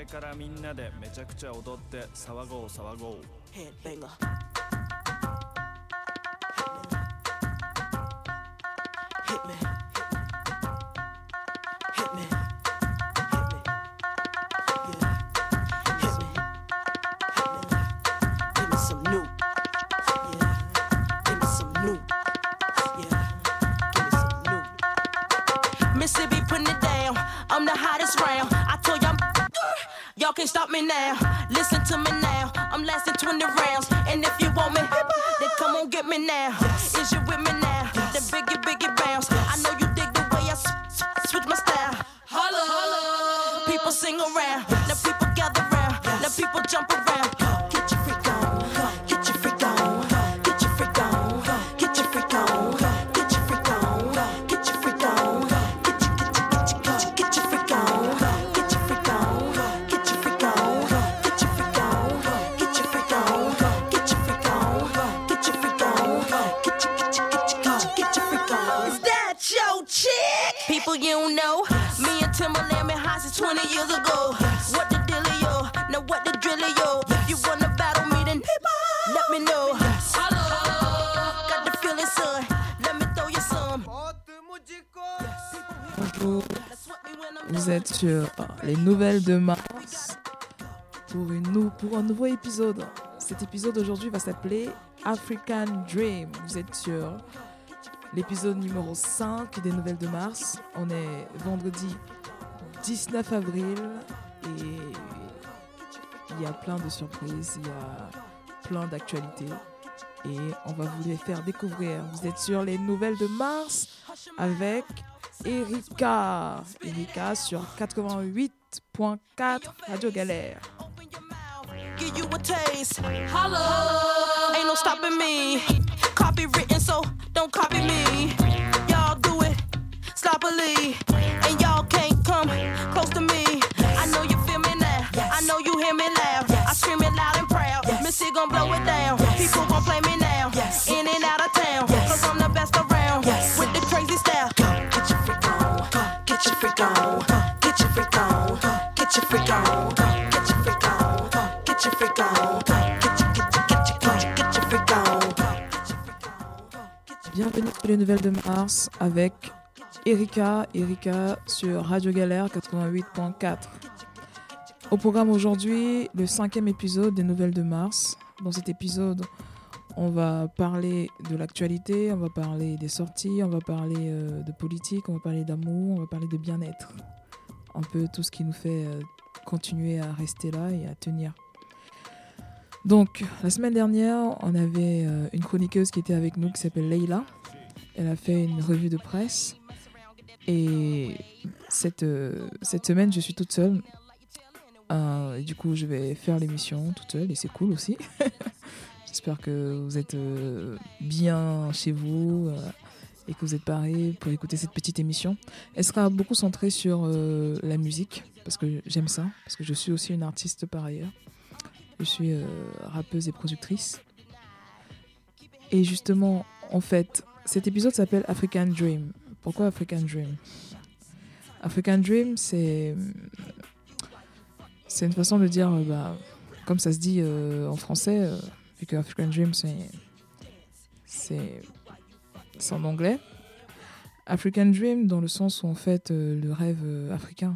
れからみんなでめちゃくちゃ踊って騒ごう騒ごう Headbanger. Hit me. Hit me. Hit me. Yeah. Hit me. Hit me. Give me some new. Yeah. Give me some new. Yeah. Give me some new. Mississippi putting it down. I'm the hottest round. I told y'all, y'all can't stop me now. Listen to me now. I'm lasting 20 rounds. And if you want me, then come on get me now. Is you with me now? The biggie bounce. I know you dig the way I switch my style. Holla, holla. People sing around. Now people gather round. Now people jump around. Get your freak on. Get your freak on. Get your freak on. Get your freak on. Get your freak on. Get your freak on. Get your freak on. Get your freak on. Get your freak on. Get your freak on. Get your freak on. Get your freak on. Get your freak on. Get your freak on. Is that your chick? People you don't know. Me and Timberland been high since 20 years ago. What the dealio? Now what the drillio? You wanna battle me then let me know. Hello. Got the feeling, son. Let me throw you some. Bonjour, vous êtes sur les nouvelles de mars pour un nouveau épisode. Cet épisode aujourd'hui va s'appeler African Dream. Vous êtes sur l'épisode numéro 5 des nouvelles de mars. On est vendredi 19 avril et il y a plein de surprises, il y a plein d'actualités et on va vous les faire découvrir. Vous êtes sur les nouvelles de mars avec Erika sur 88.4 Radio Galère. Give you a taste. Holla. Ain't no stopping me. Copywritten, so don't copy me. Y'all do it sloppily, and y'all can't come close to me. I know you feel me now. I know you hear me loud. I scream it loud and proud. Missy gon' blow it down. People gon' play me now. In and out of town. Cause I'm the best around. With the crazy style. Get your freak on. Get your freak on. Get your freak on. Get your freak on. Get your freak on. Get your freak on. Get your freak on. Bienvenue sur les nouvelles de mars avec Erika sur Radio Galère 88.4. Au programme aujourd'hui, le 5e épisode des nouvelles de mars. Dans cet épisode, on va parler de l'actualité, on va parler des sorties, on va parler de politique, on va parler d'amour, on va parler de bien-être. Un peu tout ce qui nous fait continuer à rester là et à tenir. Donc, la semaine dernière, on avait une chroniqueuse qui était avec nous qui s'appelle Leila. Elle a fait une revue de presse. Et cette semaine, je suis toute seule. Et du coup, je vais faire l'émission toute seule et c'est cool aussi. J'espère que vous êtes bien chez vous et que vous êtes parés pour écouter cette petite émission. Elle sera beaucoup centrée sur la musique parce que j'aime ça, parce que je suis aussi une artiste par ailleurs. Je suis rappeuse et productrice. Et justement, en fait, cet épisode s'appelle African Dream. Pourquoi African Dream ? African Dream, c'est une façon de dire, comme ça se dit en français, vu que African Dream, c'est en anglais. African Dream, dans le sens où, en fait, le rêve africain.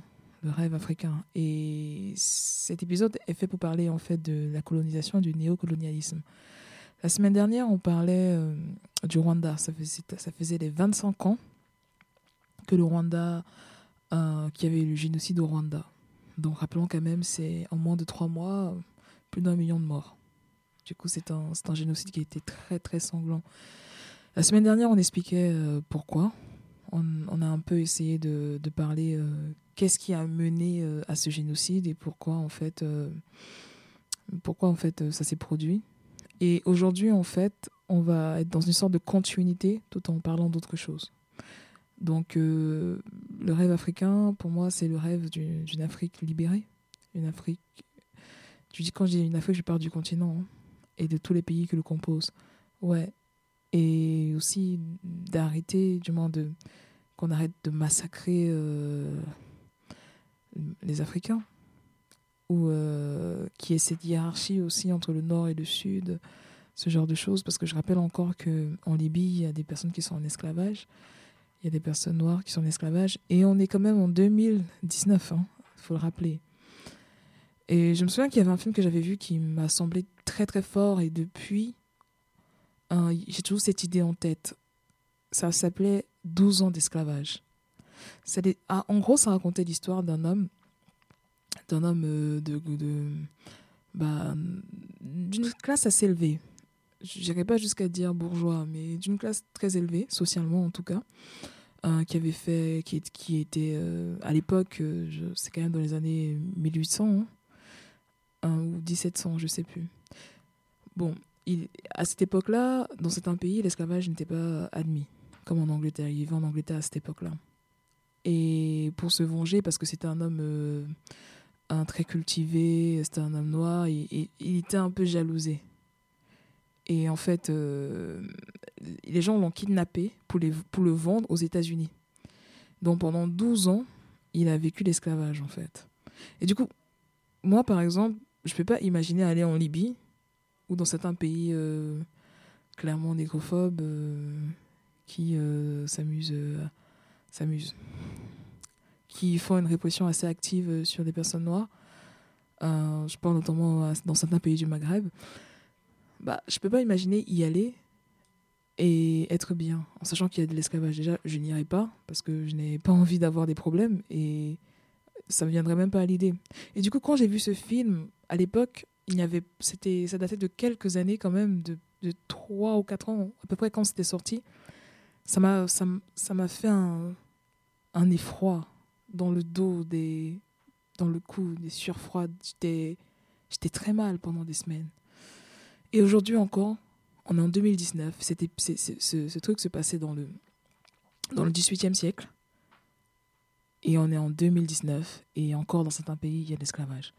Et cet épisode est fait pour parler, en fait, de la colonisation, du néocolonialisme. La semaine dernière, on parlait du Rwanda. Ça faisait les 25 ans que le Rwanda, qu'il y avait eu le génocide au Rwanda. Donc rappelons quand même, c'est en moins de 3 mois, plus d'1 million de morts. Du coup, c'est un génocide qui a été très très sanglant. La semaine dernière, on expliquait pourquoi. On a un peu essayé de parler qu'est-ce qui a mené à ce génocide et pourquoi en fait ça s'est produit. Et aujourd'hui, en fait, on va être dans une sorte de continuité tout en parlant d'autre chose. Donc, le rêve africain, pour moi, c'est le rêve d'une Afrique libérée. Une Afrique... Quand je dis une Afrique, je parle du continent et de tous les pays qui le composent. Ouais. Et aussi d'arrêter, qu'on arrête de massacrer les Africains. qui est cette hiérarchie aussi entre le nord et le sud, ce genre de choses. Parce que je rappelle encore qu'en Libye, il y a des personnes qui sont en esclavage, il y a des personnes noires qui sont en esclavage, et on est quand même en 2019, faut le rappeler. Et je me souviens qu'il y avait un film que j'avais vu qui m'a semblé très très fort, et depuis, j'ai toujours cette idée en tête. Ça s'appelait 12 ans d'esclavage. En gros, ça racontait l'histoire d'un homme d'une classe assez élevée. Je n'irais pas jusqu'à dire bourgeois, mais d'une classe très élevée, socialement en tout cas, qui était à l'époque, c'est quand même dans les années 1800 ou 1700, je ne sais plus. Bon, à cette époque-là, dans certains pays, l'esclavage n'était pas admis, comme en Angleterre. Il vivait en Angleterre à cette époque-là. Et pour se venger, parce que c'était un homme très cultivé, c'était un homme noir, et il était un peu jalousé. Et en fait, les gens l'ont kidnappé pour le vendre aux États-Unis. Donc pendant 12 ans, il a vécu l'esclavage, en fait. Et du coup, moi, par exemple, je ne peux pas imaginer aller en Libye ou dans certains pays clairement négrophobes qui s'amusent, qui font une répression assez active sur des personnes noires. Je parle notamment dans certains pays du Maghreb. Je peux pas imaginer y aller et être bien, en sachant qu'il y a de l'esclavage. Déjà, je n'irai pas, parce que je n'ai pas envie d'avoir des problèmes, et ça me viendrait même pas à l'idée. Et du coup, quand j'ai vu ce film, à l'époque, ça datait de quelques années quand même, de 3 ou 4 ans, à peu près quand c'était sorti. Ça m'a fait un effroi dans le dos, dans le cou, des sueurs froides. J'étais très mal pendant des semaines. Et aujourd'hui encore, on est en 2019. Ce truc se passait dans le 18e siècle. Et on est en 2019. Et encore dans certains pays, il y a l'esclavage.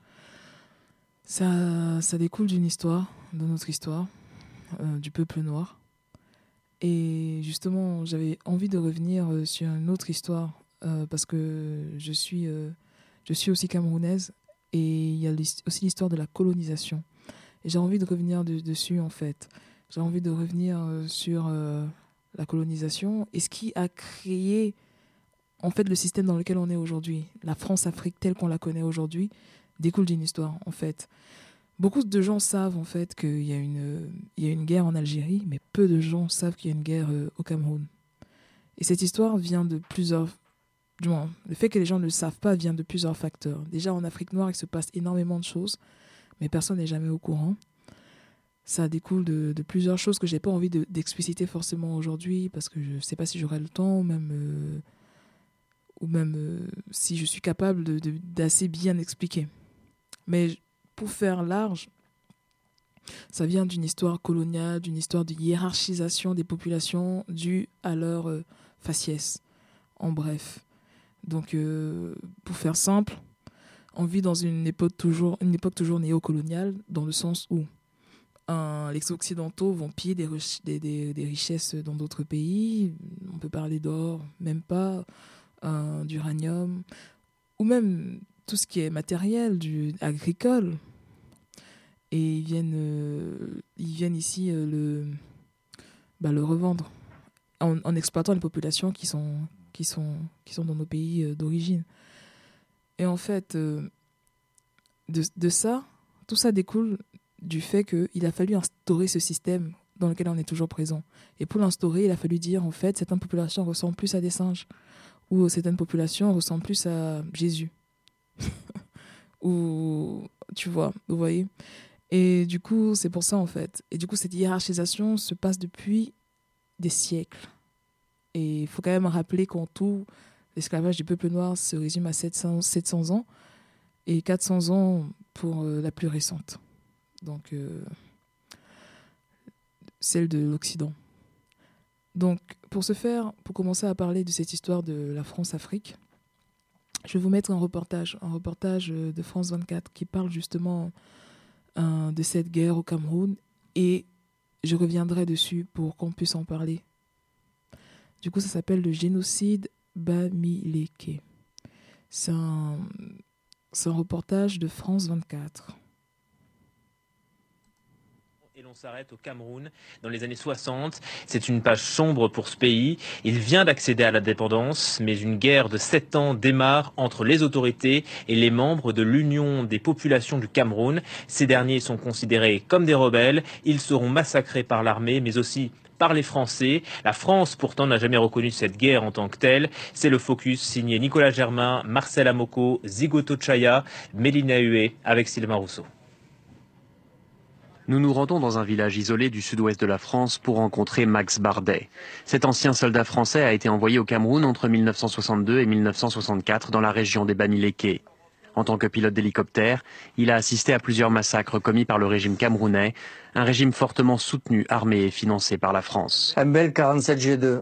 Ça découle d'une histoire, de notre histoire, du peuple noir. Et justement, j'avais envie de revenir sur une autre histoire, parce que je suis aussi camerounaise. Et il y a aussi l'histoire de la colonisation. Et j'ai envie de revenir dessus, en fait. J'ai envie de revenir sur la colonisation et ce qui a créé, en fait, le système dans lequel on est aujourd'hui. La France-Afrique telle qu'on la connaît aujourd'hui découle d'une histoire, en fait. Beaucoup de gens savent, en fait, qu'il y a une guerre en Algérie, mais peu de gens savent qu'il y a une guerre au Cameroun. Et cette histoire vient de plusieurs... Du moins, le fait que les gens ne le savent pas vient de plusieurs facteurs. Déjà, en Afrique noire, il se passe énormément de choses, mais personne n'est jamais au courant. Ça découle de plusieurs choses que je n'ai pas envie d'expliciter forcément aujourd'hui, parce que je ne sais pas si j'aurai le temps, ou même si je suis capable d'assez bien expliquer. Mais pour faire large, ça vient d'une histoire coloniale, d'une histoire de hiérarchisation des populations due à leur faciès, en bref. Donc, pour faire simple, on vit dans une époque toujours néocoloniale, dans le sens où les Occidentaux vont piller des richesses dans d'autres pays. On peut parler d'or, même pas, d'uranium, ou même tout ce qui est matériel, agricole. Et ils viennent ici le revendre en exploitant les populations qui sont dans nos pays d'origine. Et en fait, de ça, tout ça découle du fait qu'il a fallu instaurer ce système dans lequel on est toujours présent. Et pour l'instaurer, il a fallu dire, en fait, certaines populations ressemblent plus à des singes, ou certaines populations ressemblent plus à Jésus. Ou, tu vois, vous voyez. Et du coup, c'est pour ça, en fait. Et du coup, cette hiérarchisation se passe depuis des siècles. Et il faut quand même rappeler qu'en tout, l'esclavage du peuple noir se résume à 700 ans et 400 ans pour la plus récente. Donc, celle de l'Occident. Donc, pour commencer à parler de cette histoire de la France-Afrique, je vais vous mettre un reportage de France 24 qui parle justement de cette guerre au Cameroun, et je reviendrai dessus pour qu'on puisse en parler. Du coup, ça s'appelle le génocide Bamileke. C'est C'est un reportage de France 24. Et l'on s'arrête au Cameroun dans les années 60. C'est une page sombre pour ce pays. Il vient d'accéder à l'indépendance, mais une guerre de 7 ans démarre entre les autorités et les membres de l'Union des populations du Cameroun. Ces derniers sont considérés comme des rebelles. Ils seront massacrés par l'armée, mais aussi par les Français. La France, pourtant, n'a jamais reconnu cette guerre en tant que telle. C'est le focus signé Nicolas Germain, Marcel Amoko, Zigoto Chaya, Mélina Hué avec Sylvain Rousseau. Nous nous rendons dans un village isolé du sud-ouest de la France pour rencontrer Max Bardet. Cet ancien soldat français a été envoyé au Cameroun entre 1962 et 1964 dans la région des Bamileke. En tant que pilote d'hélicoptère, il a assisté à plusieurs massacres commis par le régime camerounais, un régime fortement soutenu, armé et financé par la France. Un bel 47 G2,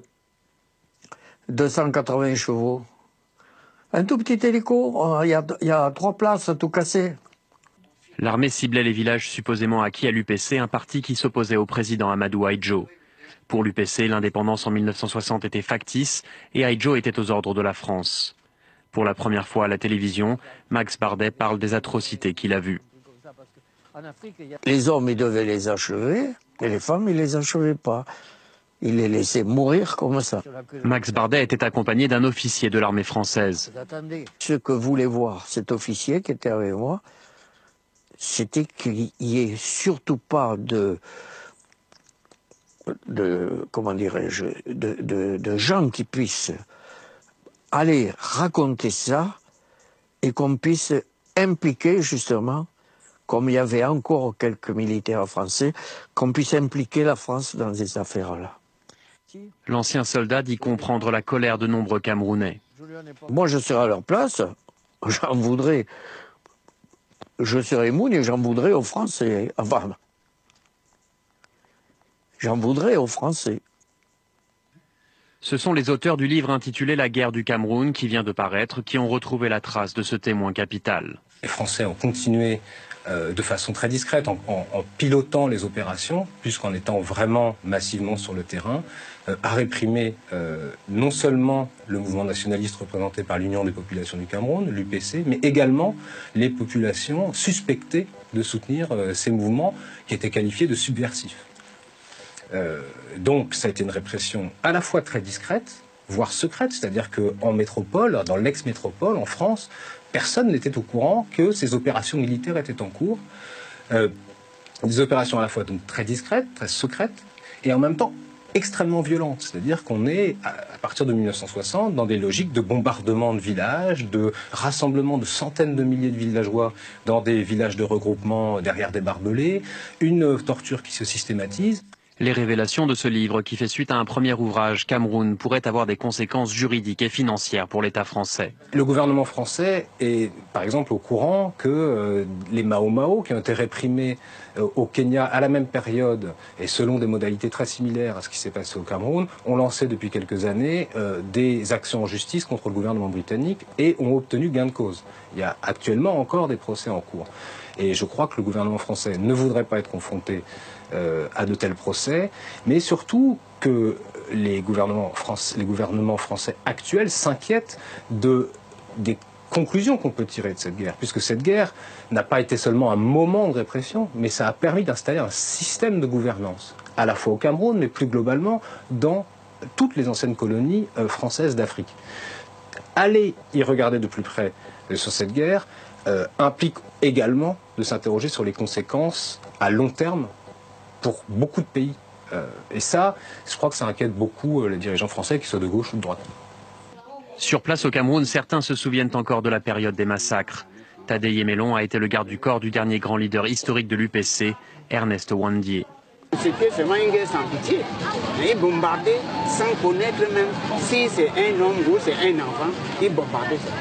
280 chevaux, un tout petit hélico, il y a 3 places tout cassé. L'armée ciblait les villages supposément acquis à l'UPC, un parti qui s'opposait au président Amadou Ahidjo. Pour l'UPC, l'indépendance en 1960 était factice et Ahidjo était aux ordres de la France. Pour la première fois à la télévision, Max Bardet parle des atrocités qu'il a vues. Les hommes, ils devaient les achever, et les femmes, ils les achevaient pas. Ils les laissaient mourir comme ça. Max Bardet était accompagné d'un officier de l'armée française. Ce que voulait voir cet officier qui était avec moi, c'était qu'il n'y ait surtout pas de comment dirais-je, de gens qui puissent aller raconter ça et qu'on puisse impliquer justement, comme il y avait encore quelques militaires français, qu'on puisse impliquer la France dans ces affaires-là. L'ancien soldat dit comprendre la colère de nombreux Camerounais. Moi, je serais à leur place, j'en voudrais. Je serais moune et j'en voudrais aux Français. Enfin, j'en voudrais aux Français. Ce sont les auteurs du livre intitulé La guerre du Cameroun qui vient de paraître qui ont retrouvé la trace de ce témoin capital. Les Français ont continué de façon très discrète en pilotant les opérations, puisqu'en étant vraiment massivement sur le terrain, à réprimer non seulement le mouvement nationaliste représenté par l'Union des populations du Cameroun, l'UPC, mais également les populations suspectées de soutenir ces mouvements qui étaient qualifiés de subversifs. Donc ça a été une répression à la fois très discrète, voire secrète, c'est-à-dire qu'en métropole, dans l'ex-métropole, en France, personne n'était au courant que ces opérations militaires étaient en cours. Des opérations à la fois donc très discrètes, très secrètes, et en même temps extrêmement violentes. C'est-à-dire qu'on est, à partir de 1960, dans des logiques de bombardement de villages, de rassemblement de centaines de milliers de villageois dans des villages de regroupement derrière des barbelés, une torture qui se systématise. Les révélations de ce livre, qui fait suite à un premier ouvrage, Cameroun, pourraient avoir des conséquences juridiques et financières pour l'État français. Le gouvernement français est, par exemple, au courant que les Mao Mao, qui ont été réprimés au Kenya à la même période, et selon des modalités très similaires à ce qui s'est passé au Cameroun, ont lancé depuis quelques années des actions en justice contre le gouvernement britannique et ont obtenu gain de cause. Il y a actuellement encore des procès en cours. Et je crois que le gouvernement français ne voudrait pas être confronté à de tels procès, mais surtout que les gouvernements français actuels s'inquiètent des conclusions qu'on peut tirer de cette guerre, puisque cette guerre n'a pas été seulement un moment de répression, mais ça a permis d'installer un système de gouvernance, à la fois au Cameroun, mais plus globalement dans toutes les anciennes colonies françaises d'Afrique. Aller y regarder de plus près sur cette guerre implique également de s'interroger sur les conséquences à long terme pour beaucoup de pays. Et ça, je crois que ça inquiète beaucoup les dirigeants français, qu'ils soient de gauche ou de droite. Sur place au Cameroun, certains se souviennent encore de la période des massacres. Tadei Emelon a été le garde du corps du dernier grand leader historique de l'UPC, Ernest Ouandié. C'était vraiment une guerre sans pitié. Ils bombardaient sans connaître même si c'est un homme ou c'est un enfant. Ils bombardaient ça.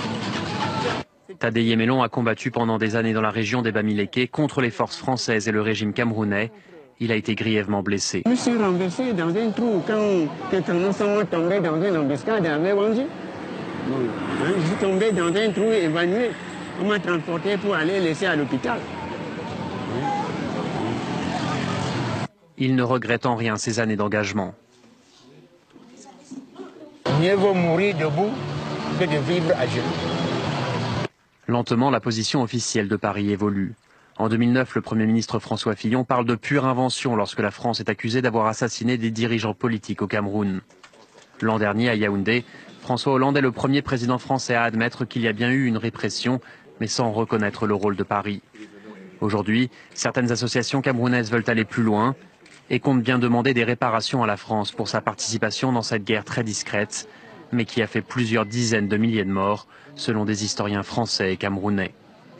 Tadei Emelon a combattu pendant des années dans la région des Bamileke contre les forces françaises et le régime camerounais. Il a été grièvement blessé. Je me suis renversé dans un trou quand nous sommes tombés dans une embuscade avec Wandji. Je suis tombé dans un trou évanoui. On m'a transporté pour aller laisser à l'hôpital. Il ne regrette en rien ses années d'engagement. Mieux vaut mourir debout que de vivre à genoux. Lentement, la position officielle de Paris évolue. En 2009, le Premier ministre François Fillon parle de pure invention lorsque la France est accusée d'avoir assassiné des dirigeants politiques au Cameroun. L'an dernier, à Yaoundé, François Hollande est le premier président français à admettre qu'il y a bien eu une répression, mais sans reconnaître le rôle de Paris. Aujourd'hui, certaines associations camerounaises veulent aller plus loin et comptent bien demander des réparations à la France pour sa participation dans cette guerre très discrète, mais qui a fait plusieurs dizaines de milliers de morts, selon des historiens français et camerounais.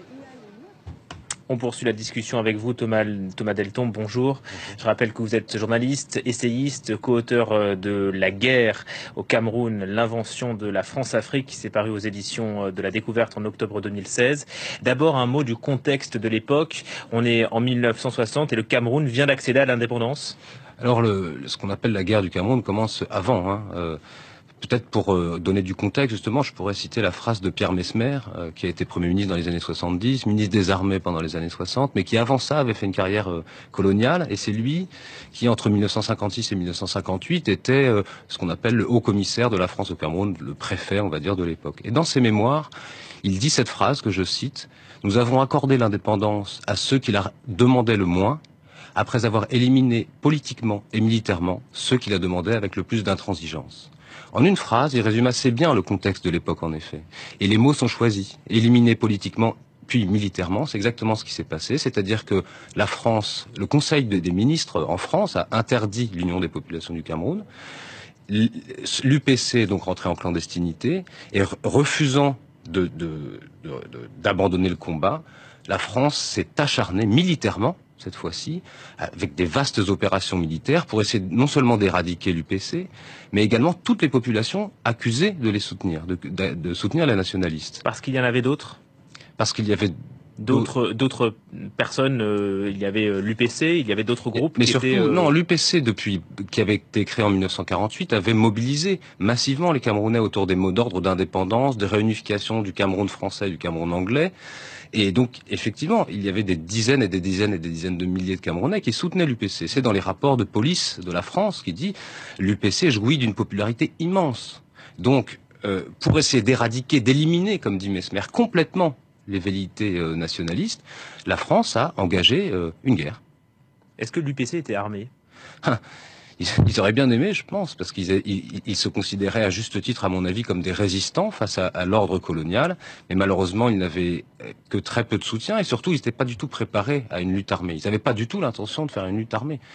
On poursuit la discussion avec vous, Thomas Deltombe, bonjour. Je rappelle que vous êtes journaliste, essayiste, co-auteur de La guerre au Cameroun, l'invention de la France-Afrique, qui s'est paru aux éditions de La Découverte en octobre 2016. D'abord, un mot du contexte de l'époque. On est en 1960 et le Cameroun vient d'accéder à l'indépendance. Alors, ce qu'on appelle la guerre du Cameroun commence avant, Peut-être pour donner du contexte, justement, je pourrais citer la phrase de Pierre Messmer, qui a été Premier ministre dans les années 70, ministre des Armées pendant les années 60, mais qui avant ça avait fait une carrière coloniale, et c'est lui qui, entre 1956 et 1958, était ce qu'on appelle le haut commissaire de la France au Cameroun, le préfet, on va dire, de l'époque. Et dans ses mémoires, il dit cette phrase que je cite, « Nous avons accordé l'indépendance à ceux qui la demandaient le moins, après avoir éliminé politiquement et militairement ceux qui la demandaient avec le plus d'intransigeance. » En une phrase, il résume assez bien le contexte de l'époque, en effet. Et les mots sont choisis. Éliminer politiquement, puis militairement, c'est exactement ce qui s'est passé. C'est-à-dire que la France, le Conseil des ministres en France a interdit l'Union des populations du Cameroun. L'UPC est donc rentré en clandestinité et refusant d'abandonner le combat, la France s'est acharnée militairement, cette fois-ci, avec des vastes opérations militaires pour essayer non seulement d'éradiquer l'UPC, mais également toutes les populations accusées de les soutenir, de soutenir les nationalistes. Parce qu'il y en avait d'autres ? Parce qu'il y avait d'autres personnes, il y avait l'UPC, il y avait d'autres groupes mais qui surtout, étaient... non, l'UPC, qui avait été créé en 1948, avait mobilisé massivement les Camerounais autour des mots d'ordre d'indépendance, de réunification du Cameroun français et du Cameroun anglais. Et donc, effectivement, il y avait des dizaines et des dizaines et des dizaines de milliers de Camerounais qui soutenaient l'UPC. C'est dans les rapports de police de la France qui dit l'UPC jouit d'une popularité immense. Donc, pour essayer d'éradiquer, d'éliminer, comme dit Messmer, complètement les velléités nationalistes, la France a engagé une guerre. Est-ce que l'UPC était armé ? Ils auraient bien aimé, je pense, parce qu'ils se considéraient à juste titre, à mon avis, comme des résistants face à l'ordre colonial. Mais malheureusement, ils n'avaient que très peu de soutien et surtout, ils n'étaient pas du tout préparés à une lutte armée. Ils n'avaient pas du tout l'intention de faire une lutte armée.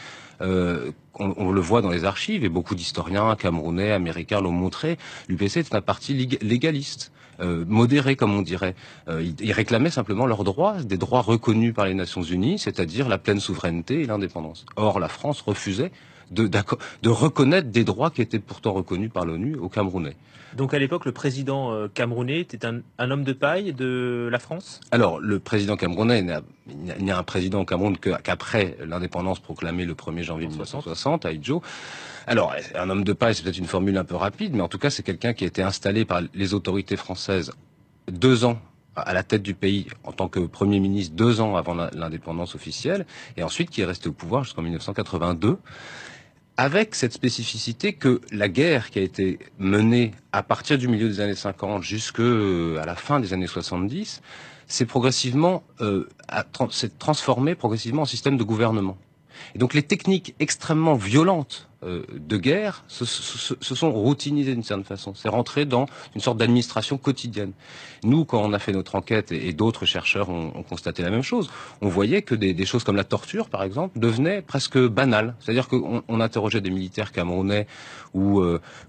On le voit dans les archives et beaucoup d'historiens camerounais, américains l'ont montré. L'UPC est un parti légaliste. Modérés, comme on dirait. Ils réclamaient simplement leurs droits, des droits reconnus par les Nations Unies, c'est-à-dire la pleine souveraineté et l'indépendance. Or, la France refusait de reconnaître des droits qui étaient pourtant reconnus par l'ONU aux Camerounais. Donc à l'époque, le président camerounais était un homme de paille de la France ? Alors, le président camerounais, il n'y a un président au Cameroun qu'après l'indépendance proclamée le 1er janvier 1960 à Idjo. Alors, un homme de paille, c'est peut-être une formule un peu rapide, mais en tout cas, c'est quelqu'un qui a été installé par les autorités françaises 2 ans à la tête du pays en tant que Premier ministre 2 ans avant l'indépendance officielle, et ensuite qui est resté au pouvoir jusqu'en 1982. Avec cette spécificité que la guerre qui a été menée à partir du milieu des années 50 jusqu'à la fin des années 70 s'est progressivement s'est transformée progressivement en système de gouvernement. Et donc les techniques extrêmement violentes de guerre se sont routinisées d'une certaine façon. C'est rentré dans une sorte d'administration quotidienne. Nous, quand on a fait notre enquête, et d'autres chercheurs ont constaté la même chose, on voyait que des choses comme la torture, par exemple, devenaient presque banales. C'est-à-dire qu'on interrogeait des militaires camerounais ou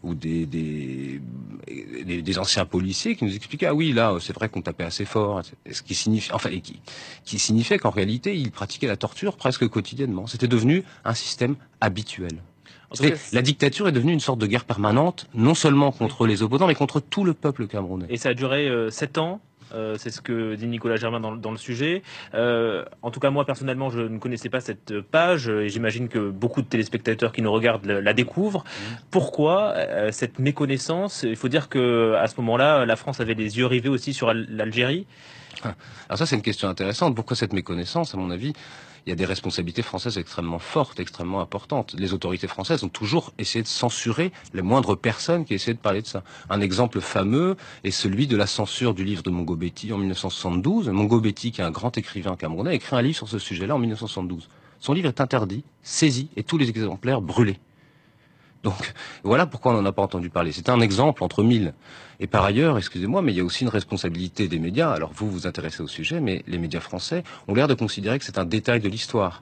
des anciens policiers qui nous expliquaient ah oui, là, c'est vrai qu'on tapait assez fort, ce qui signifie, enfin, qui signifiait qu'en réalité, ils pratiquaient la torture presque quotidiennement. C'était devenu un système habituel. La dictature est devenue une sorte de guerre permanente, non seulement contre les opposants, mais contre tout le peuple camerounais. Et ça a duré 7 ans, c'est ce que dit Nicolas Germain dans le sujet. En tout cas, moi, personnellement, je ne connaissais pas cette page, et j'imagine que beaucoup de téléspectateurs qui nous regardent la découvrent. Pourquoi cette méconnaissance ? Il faut dire qu'à ce moment-là, la France avait les yeux rivés aussi sur l'Algérie. Alors ça, c'est une question intéressante. Pourquoi cette méconnaissance ? À mon avis, il y a des responsabilités françaises extrêmement fortes, extrêmement importantes. Les autorités françaises ont toujours essayé de censurer les moindres personnes qui essayaient de parler de ça. Un exemple fameux est celui de la censure du livre de Mongo Betty en 1972. Mongo Betty, qui est un grand écrivain camerounais, a écrit un livre sur ce sujet-là en 1972. Son livre est interdit, saisi, et tous les exemplaires brûlés. Donc, voilà pourquoi on n'en a pas entendu parler. C'est un exemple entre 1000. Et par ailleurs, excusez-moi, mais il y a aussi une responsabilité des médias. Alors vous vous intéressez au sujet, mais les médias français ont l'air de considérer que c'est un détail de l'histoire.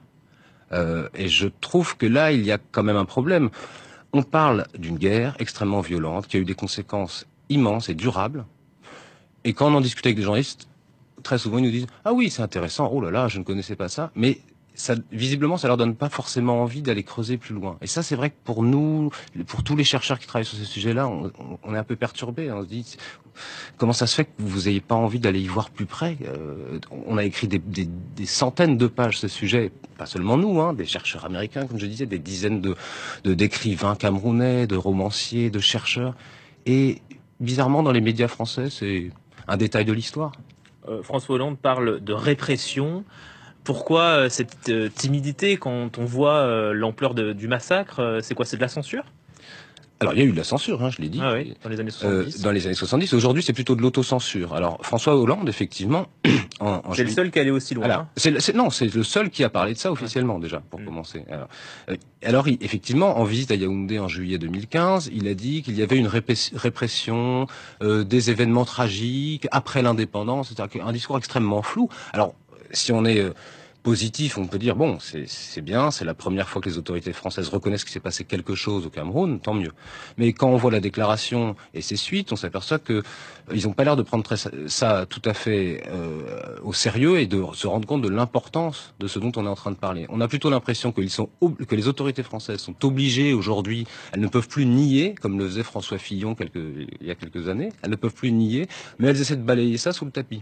Et je trouve que là, il y a quand même un problème. On parle d'une guerre extrêmement violente qui a eu des conséquences immenses et durables. Et quand on en discute avec des journalistes, très souvent ils nous disent « Ah oui, c'est intéressant, oh là là, je ne connaissais pas ça ». Mais ça, visiblement, ça leur donne pas forcément envie d'aller creuser plus loin. Et ça, c'est vrai que pour nous, pour tous les chercheurs qui travaillent sur ces sujets-là, on est un peu perturbés. On se dit, comment ça se fait que vous ayez pas envie d'aller y voir plus près? On a écrit des centaines de pages sur ce sujet, pas seulement nous, hein, des chercheurs américains, comme je disais, des dizaines d'écrivains camerounais, de romanciers, de chercheurs. Et bizarrement, dans les médias français, c'est un détail de l'histoire. François Hollande parle de répression. Pourquoi cette timidité quand on voit l'ampleur du massacre? C'est quoi? C'est de la censure? Alors, il y a eu de la censure, hein, je l'ai dit. Ah oui, dans les années 70. Dans les années 70. Aujourd'hui, c'est plutôt de l'autocensure. Alors, François Hollande, effectivement, c'est le seul qui allait aussi loin. Alors, non, c'est le seul qui a parlé de ça officiellement, déjà, pour commencer. Alors, effectivement, en visite à Yaoundé en juillet 2015, il a dit qu'il y avait une répression des événements tragiques après l'indépendance, etc. Un discours extrêmement flou. Alors, si on est positif, on peut dire, bon, c'est bien, c'est la première fois que les autorités françaises reconnaissent qu'il s'est passé quelque chose au Cameroun, tant mieux. Mais quand on voit la déclaration et ses suites, on s'aperçoit que ils n'ont pas l'air de prendre ça tout à fait au sérieux et de se rendre compte de l'importance de ce dont on est en train de parler. On a plutôt l'impression que les autorités françaises sont obligées aujourd'hui, elles ne peuvent plus nier, comme le faisait François Fillon il y a quelques années, elles ne peuvent plus nier, mais elles essaient de balayer ça sous le tapis.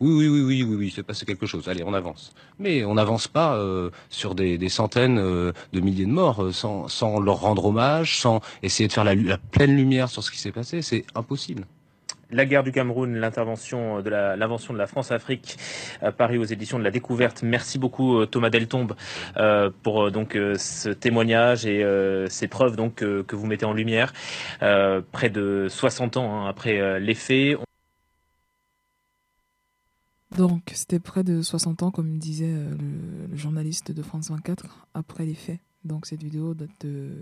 Oui, c'est passé quelque chose, allez, on avance. Mais on n'avance pas sur des centaines de milliers de morts sans leur rendre hommage, sans essayer de faire la pleine lumière sur ce qui s'est passé, c'est impossible. La guerre du Cameroun, l'invention de la France-Afrique, paru aux éditions de la Découverte. Merci beaucoup Thomas Deltombe pour donc ce témoignage et ces preuves donc que vous mettez en lumière près de 60 ans après les faits. Donc, c'était près de 60 ans, comme disait le journaliste de France 24, après les faits. Donc, cette vidéo date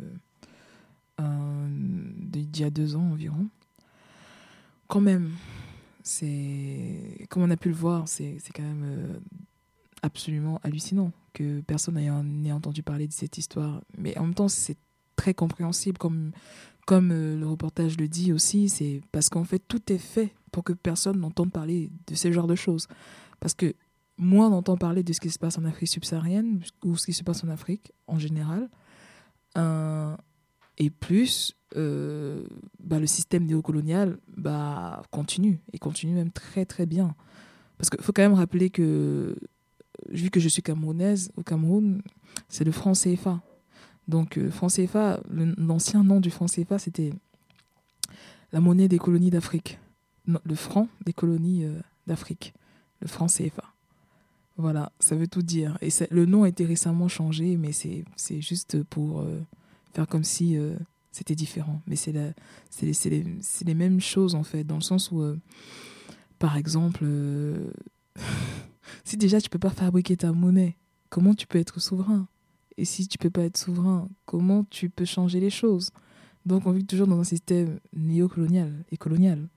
d'il y a 2 ans environ. Quand même, comme on a pu le voir, c'est quand même absolument hallucinant que personne n'ait entendu parler de cette histoire. Mais en même temps, c'est très compréhensible, comme le reportage le dit aussi, c'est parce qu'en fait, tout est fait pour que personne n'entende parler de ce genre de choses. Parce que moins on entend parler de ce qui se passe en Afrique subsaharienne ou ce qui se passe en Afrique en général, et plus le système néocolonial continue même très très bien. Parce qu'il faut quand même rappeler que, vu que je suis camerounaise, au Cameroun, c'est le franc CFA. Donc, franc CFA, l'ancien nom du franc CFA, c'était la monnaie des colonies d'Afrique. Non, le franc des colonies d'Afrique. Le franc CFA. Voilà, ça veut tout dire. Et le nom a été récemment changé, mais c'est juste pour faire comme si c'était différent. Mais c'est les mêmes choses, en fait, dans le sens où, par exemple, si déjà tu peux pas fabriquer ta monnaie, comment tu peux être souverain? Et si tu peux pas être souverain, comment tu peux changer les choses? Donc on vit toujours dans un système néocolonial et colonial.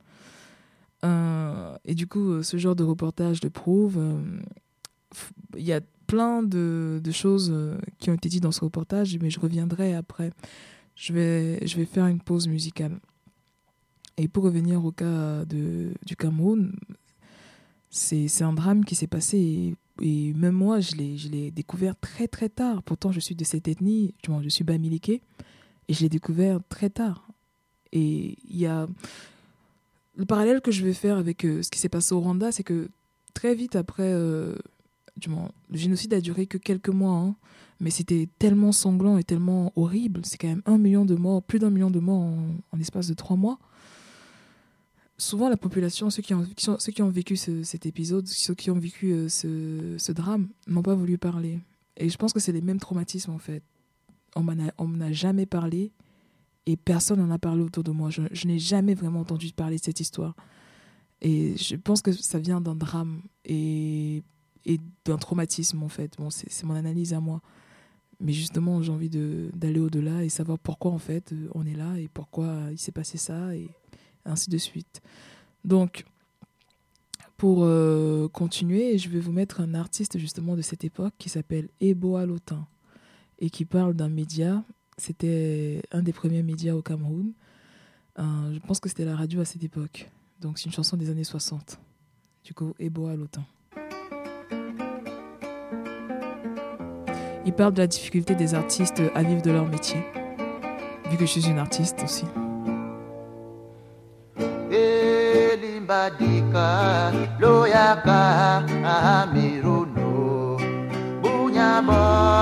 Et du coup, ce genre de reportage le prouve. Il y a plein de choses qui ont été dites dans ce reportage, mais je reviendrai après. Je vais faire une pause musicale. Et pour revenir au cas du Cameroun, c'est un drame qui s'est passé et même moi, je l'ai découvert très très tard. Pourtant, je suis de cette ethnie, je suis bamileke, et je l'ai découvert très tard. Et il y a le parallèle que je vais faire avec ce qui s'est passé au Rwanda, c'est que très vite après, le génocide a duré que quelques mois, mais c'était tellement sanglant et tellement horrible. C'est quand même 1 million de morts, plus d'1 million de morts en l'espace de 3 mois. Souvent, la population, ceux qui ont vécu cet épisode, ceux qui ont vécu ce drame, n'ont pas voulu parler. Et je pense que c'est les mêmes traumatismes, en fait. On m'en a jamais parlé et personne n'en a parlé autour de moi. Je n'ai jamais vraiment entendu parler de cette histoire. Et je pense que ça vient d'un drame et d'un traumatisme, en fait. Bon, c'est mon analyse à moi. Mais justement, j'ai envie d'aller au-delà et savoir pourquoi, en fait, on est là et pourquoi il s'est passé ça et ainsi de suite. Donc, pour continuer, je vais vous mettre un artiste, justement, de cette époque qui s'appelle Eboa Lotin et qui parle d'un média. C'était un des premiers médias au Cameroun. Je pense que c'était la radio à cette époque. Donc, c'est une chanson des années 60. Du coup, Eboa Lotin. Il parle de la difficulté des artistes à vivre de leur métier, vu que je suis une artiste aussi. Elimbadika loyaka amiruno bunyabo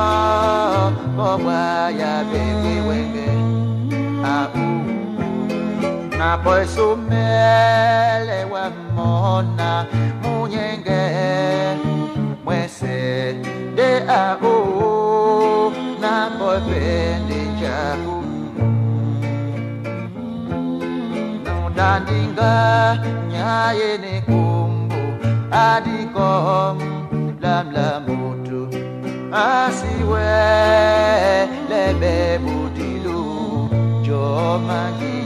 bobwa ya benge wenge abu na poisumele wa mona munyenge mwese de ao na boyfriend jabu no dandinga nyaye ne kumbu adikom lam la mutu asiwe lebe budilu jomangi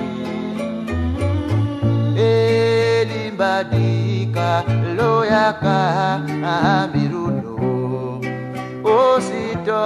elimbadika loyaka amiruno osito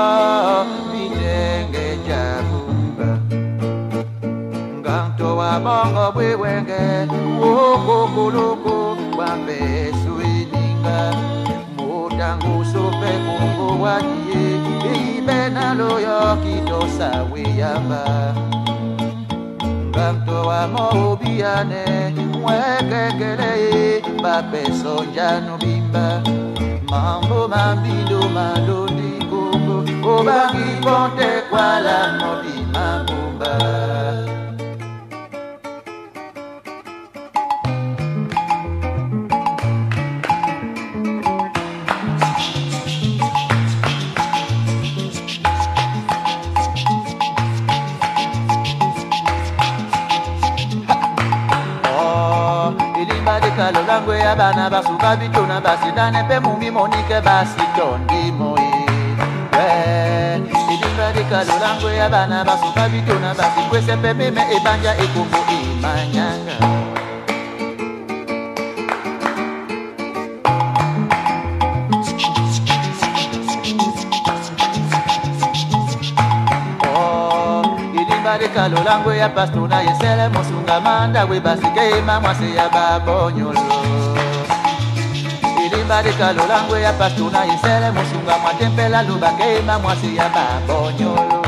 mitenge jabumba nganto wa bongo bwewenge wokokoloko wambe suininga mutangu sope kungu wadie ibena loyo kitosa wiyamba nganto wa mobiane mwekekele bapeso njano bimba mambo mambindo malondi koko obangi ponte kwala modi mambumba Kalo langwe ya bana basuka bitona basidane pe mumi monike basitondi moye idimba de kalo langwe ya bana basuka bitona basikwese pe meme ebanja ekombo imanyanga Kalo langwe ya pastona yesele mosunga manda we basike mama se ya babonyolo ilimba de kalo langwe ya pastona yesele mosunga matempela lubake mama se ya babonyolo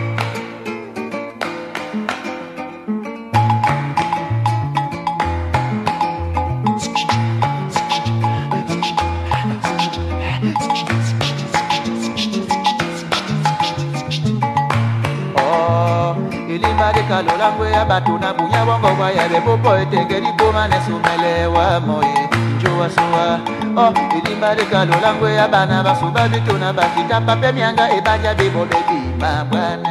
Kalo langwe ya batuna bunya bongo kwa ya bebo etegeri boma nesumele wa moye njua suwa ilimba de kalo langwe ya bana basuba bituna bakita pape mianga ebanja bebo bebi mabwana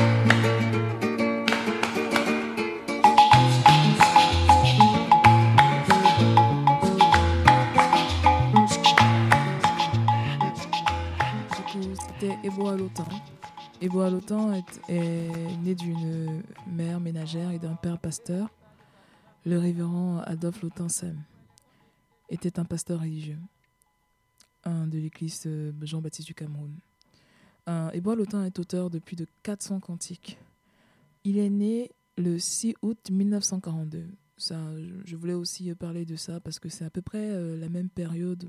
C'était Eboa Lotin. Eboa Lotin est né d'une mère ménagère et d'un père pasteur. Le révérend Adolphe Lotin Sem était un pasteur religieux de l'église Jean-Baptiste du Cameroun. Eboa Lotin est auteur de plus de 400 cantiques. Il est né le 6 août 1942. Ça, je voulais aussi parler de ça parce que c'est à peu près la même période.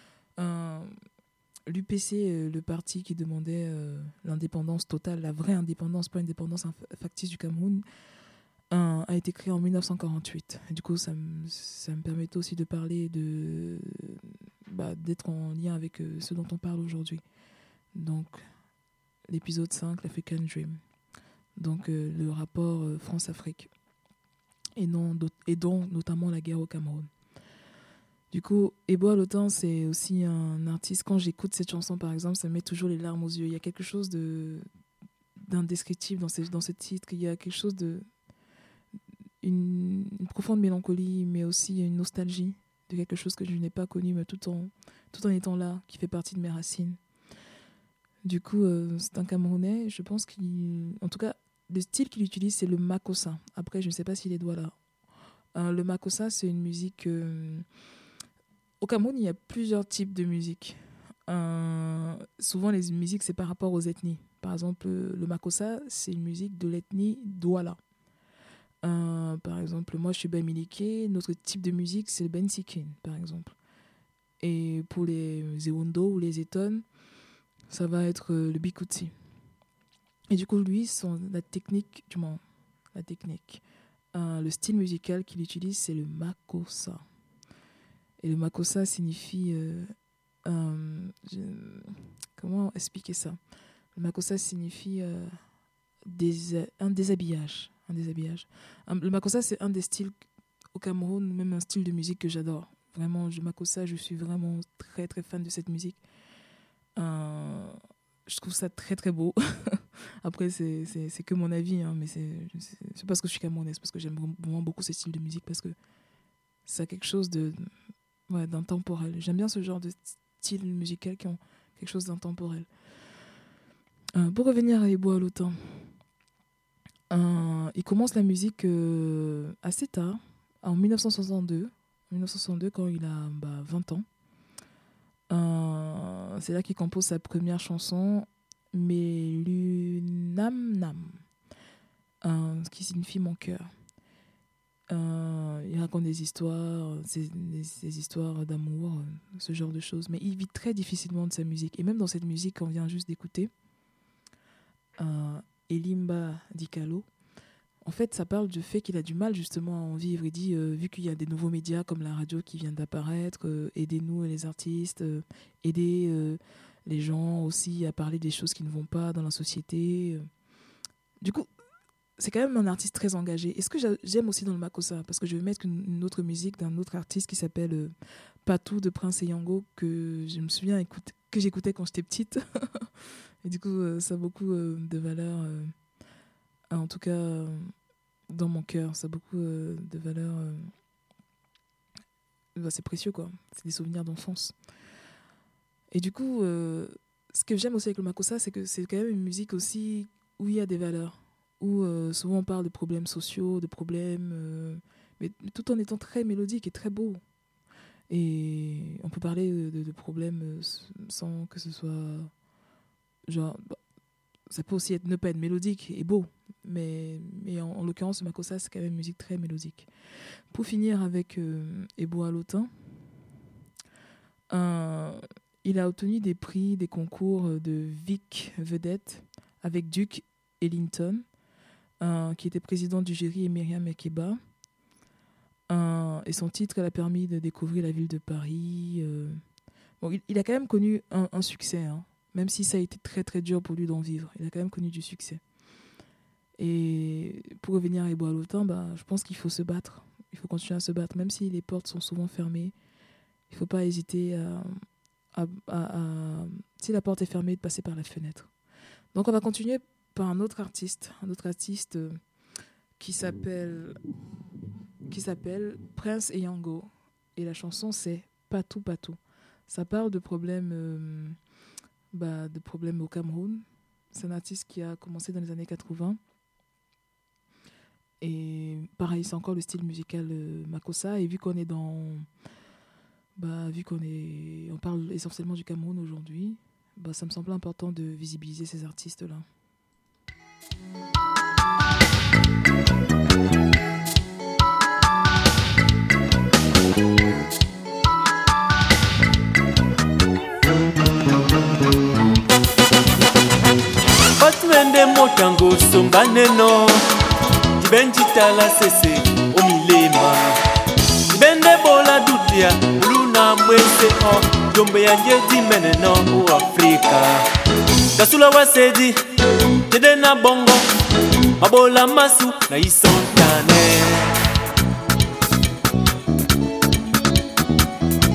L'UPC, le parti qui demandait l'indépendance totale, la vraie indépendance, pas une indépendance factice du Cameroun, a été créé en 1948. Du coup, ça me permettait aussi de parler d'être en lien avec ce dont on parle aujourd'hui. Donc, l'épisode 5, l'African Dream. Donc, le rapport France-Afrique. Et dont notamment la guerre au Cameroun. Du coup, Ebo Alotin, c'est aussi un artiste. Quand j'écoute cette chanson, par exemple, ça me met toujours les larmes aux yeux. Il y a quelque chose d'indescriptible dans ce titre. Il y a quelque chose une profonde mélancolie, mais aussi une nostalgie de quelque chose que je n'ai pas connu, mais tout en étant là, qui fait partie de mes racines. Du coup, c'est un Camerounais. Je pense en tout cas, le style qu'il utilise, c'est le makossa. Après, je ne sais pas s'il est doigt là. Le makossa, c'est une musique... Au Cameroun, il y a plusieurs types de musique. Souvent, les musiques, c'est par rapport aux ethnies. Par exemple, le makossa, c'est une musique de l'ethnie Douala. Par exemple, moi, je suis Bamileke. Notre type de musique, c'est le Bensikin, par exemple. Et pour les Zewondo ou les Eton, ça va être le Bikutsi. Et du coup, lui, le style musical qu'il utilise, c'est le makossa. Et le makossa signifie... comment expliquer ça? Le makossa signifie un déshabillage. Le makossa, c'est un des styles au Cameroun, même un style de musique que j'adore. Vraiment, le makossa, je suis vraiment très, très fan de cette musique. Je trouve ça très, très beau. Après, c'est que mon avis, hein, mais c'est parce que je suis camerounaise, parce que j'aime vraiment beaucoup ce style de musique, parce que ça a quelque chose d'intemporel. J'aime bien ce genre de style musical qui ont quelque chose d'intemporel. Pour revenir à Ebo Alotin, il commence la musique assez tard, en 1962, quand il a 20 ans. C'est là qu'il compose sa première chanson, Melunam Nam, ce qui signifie mon cœur. Il raconte des histoires, des histoires d'amour, ce genre de choses. Mais il vit très difficilement de sa musique. Et même dans cette musique qu'on vient juste d'écouter, Elimba Dikalo, en fait, ça parle du fait qu'il a du mal justement à en vivre. Il dit, vu qu'il y a des nouveaux médias comme la radio qui vient d'apparaître, aidez-nous les artistes, aidez les gens aussi à parler des choses qui ne vont pas dans la société. Du coup, c'est quand même un artiste très engagé. Et ce que j'aime aussi dans le makossa, parce que je vais mettre une autre musique d'un autre artiste qui s'appelle Patou de Prince Eyango, que je me souviens que j'écoutais quand j'étais petite. Et du coup, ça a beaucoup de valeur, en tout cas dans mon cœur. Ça a beaucoup de valeur. C'est précieux, quoi. C'est des souvenirs d'enfance. Et du coup, ce que j'aime aussi avec le makossa, c'est que c'est quand même une musique aussi où il y a des valeurs. Où souvent on parle de problèmes sociaux, de problèmes, mais tout en étant très mélodique et très beau. Et on peut parler de problèmes sans que ce soit... Genre, ça peut aussi ne pas être mélodique et beau, mais en l'occurrence, le makossa, c'est quand même une musique très mélodique. Pour finir avec Ebo Alotin, il a obtenu des prix, des concours de Vic Vedette avec Duke Ellington, qui était président du jury, et Myriam Makeba. Et son titre l'a permis de découvrir la ville de Paris. Bon, il a quand même connu un succès, hein, même si ça a été très très dur pour lui d'en vivre. Il a quand même connu du succès. Et pour revenir à Ebo Alotin, je pense qu'il faut se battre. Il faut continuer à se battre, même si les portes sont souvent fermées. Il ne faut pas hésiter si la porte est fermée, de passer par la fenêtre. Donc on va continuer par un autre artiste qui s'appelle Prince Eyango, et la chanson c'est Patou Patou. Ça parle de problèmes au Cameroun. C'est un artiste qui a commencé dans les années 80, et pareil, c'est encore le style musical makossa. Et vu qu'on est on parle essentiellement du Cameroun aujourd'hui, ça me semble important de visibiliser ces artistes-là. Otwende motango sombaneno Benjitala sese omilema Bende bola dutia luna mwese o Jombe yanje dimeneno o Afrika Dasula wasedi Tede na bongo Mabola masu na isontane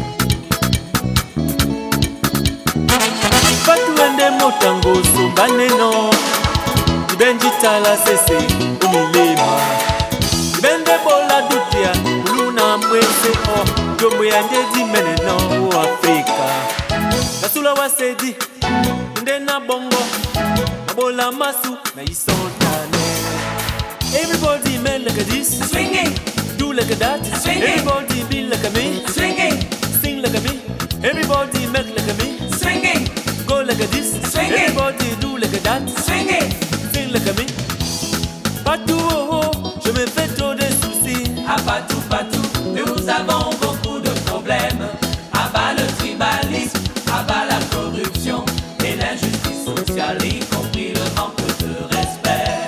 baneno Benjitala sese umilema Bende bola dutia Luna mwese o Jombo ya ndedi meneno o Afrika Kasula wasedi Ndena bongo Nabola masu na isontane Everybody man like this Swinging Do like that Swinging Everybody be like me Swinging Sing like me Everybody make like me Swinging Go like this Swinging Everybody do like that Swinging Sing like me Partout oh oh Je me fais trop de soucis À partout partout Nous avons beaucoup de problèmes À bas le tribalisme À bas la corruption Et l'injustice sociale Y compris le manque de respect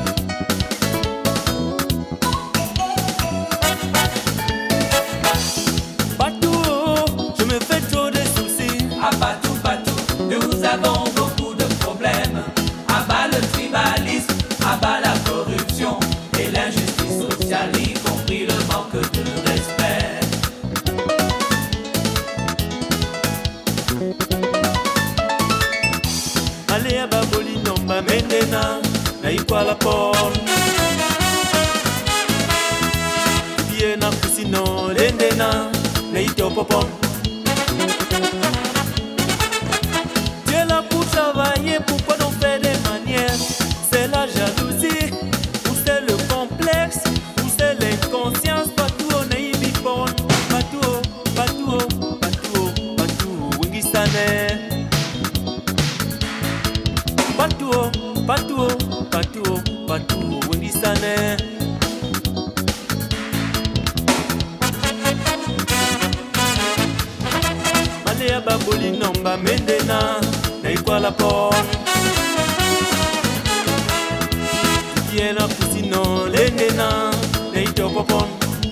Partout oh oh Je me fais trop de soucis À partout partout Nous avons beaucoup de problèmes À bas le tribalisme À bas la corruption Et l'injustice sociale Y compris le manque de respect Allez à Baboli nomba mendena Na ikwa la porte Bien na kusino lendena Na ito popon Tu es là pour travailler Pourquoi donc faire des manières C'est la jalousie Ou c'est le complexe Ou c'est l'inconscience Partout on est ibipon Partout, partout, partout, partout Wingisane Partout, partout, partout, partout Wingisane Malea baboli nomba mendena Na ikwa la porte Tiena kusino lendena Na ito popon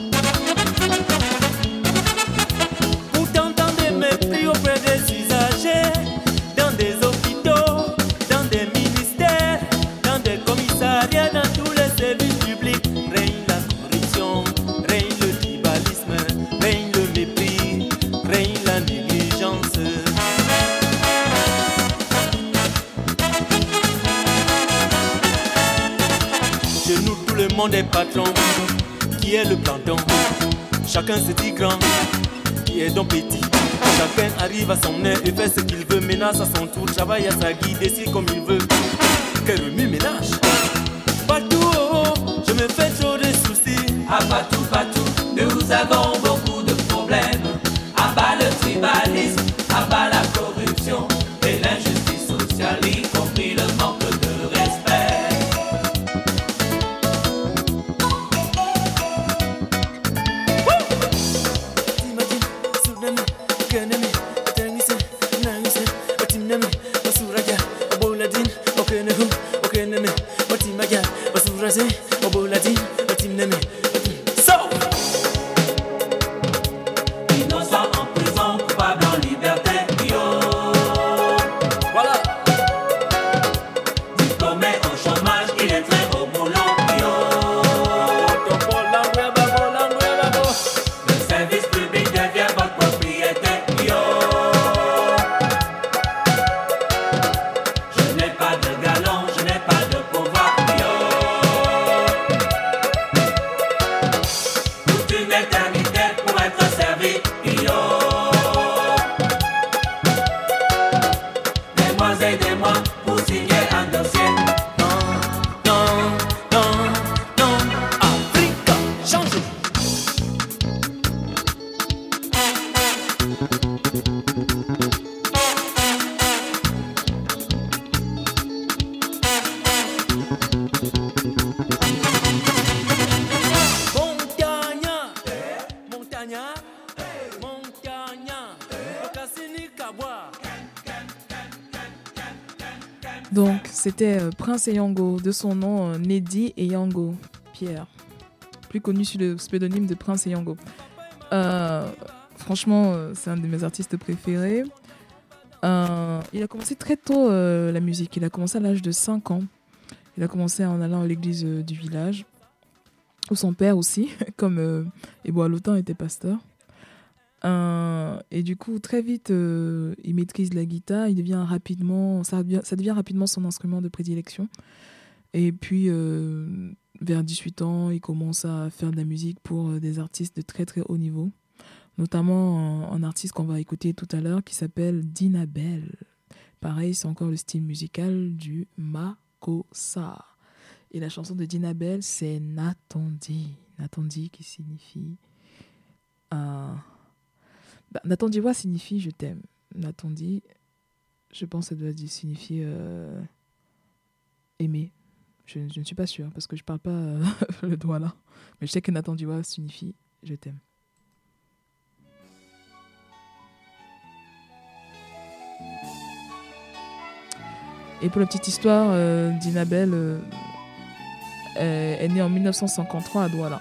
Pour t'entendre mépris auprès des usagers Dans des hôpitaux Dans des ministères Dans des commissariats Dans tous les services publics Règne la corruption Règne le tribalisme Règne le mépris Règne la négligence Chez nous tout le monde est patron Qui est le planton Chacun se dit grand Qui est donc petit Chacun arrive à son heure et fait ce qu'il veut Menace à son tour, travaille à sa guide Décide comme il veut Quel remue-ménage Partout oh, oh, je me fais trop de soucis À partout partout Nous avons beaucoup de problèmes À bas le tribalisme À bas la corruption Et l'injustice sociale Y compris le manque de respect Innocent en prison, coupable en liberté, yo. Voilà. Diplômé au chômage, il est très au boulot, yo. Le service public devient votre propriété, yo. Je n'ai pas de galon, je n'ai pas de pouvoir, yo. Toute une éternité pour être servi, yo. Aidez-moi pour signer un dossier. Non, non, non, Africa, change. Montagne, montagne, montagne, Okassini Kabwa. Donc, c'était Prince Eyango, de son nom Neddy Eyango Pierre, plus connu sous le pseudonyme de Prince Eyango. Franchement, c'est un de mes artistes préférés. Il a commencé très tôt la musique. Il a commencé à l'âge de 5 ans. Il a commencé en allant à l'église du village, où son père aussi, comme Ebo Alotin, était pasteur. Et du coup, très vite, il maîtrise la guitare. Il devient rapidement, ça devient rapidement son instrument de prédilection. Et puis, vers 18 ans, il commence à faire de la musique pour des artistes de très très haut niveau. Notamment un artiste qu'on va écouter tout à l'heure qui s'appelle Dinabel. Pareil, c'est encore le style musical du Makossa. Et la chanson de Dinabel, c'est Natondi. Natondi qui signifie... Natondiwa signifie je t'aime. Natondi, je pense que ça doit signifier aimer. Je ne suis pas sûre parce que je ne parle pas le doigt là. Mais je sais que Natondiwa signifie je t'aime. Et pour la petite histoire, Dinabel est née en 1953 à Douala.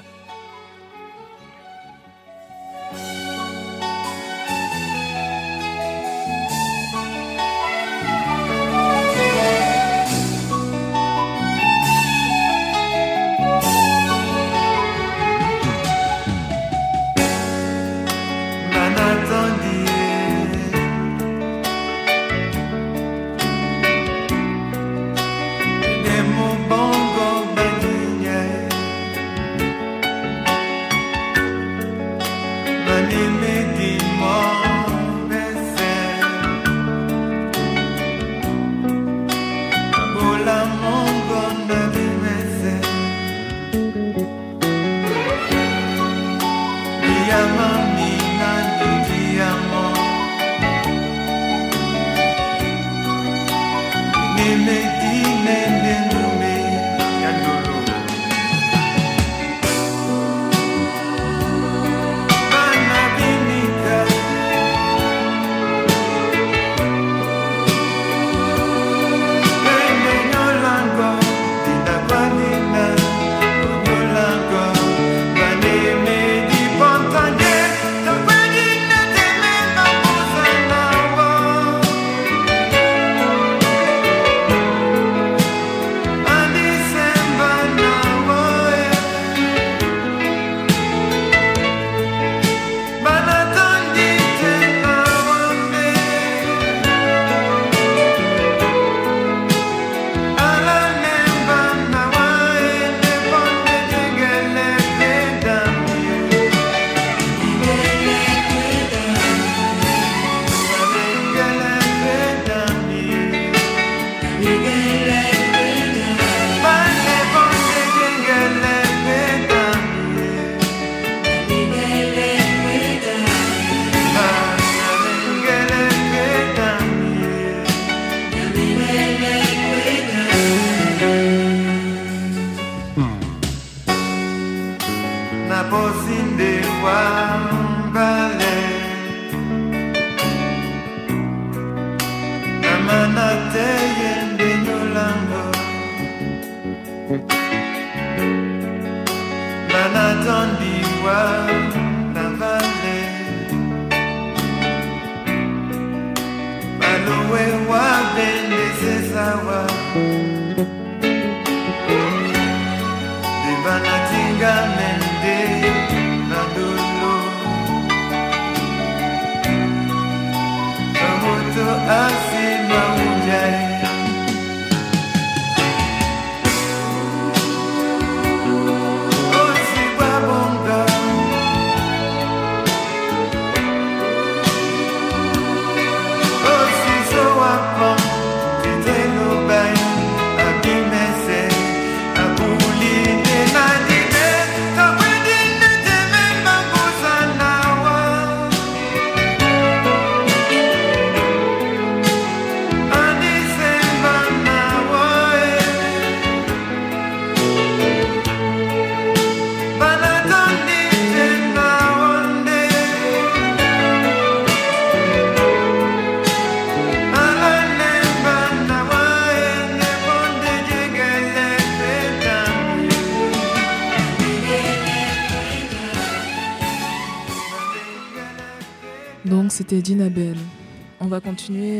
Donc c'était Dinabel. On va continuer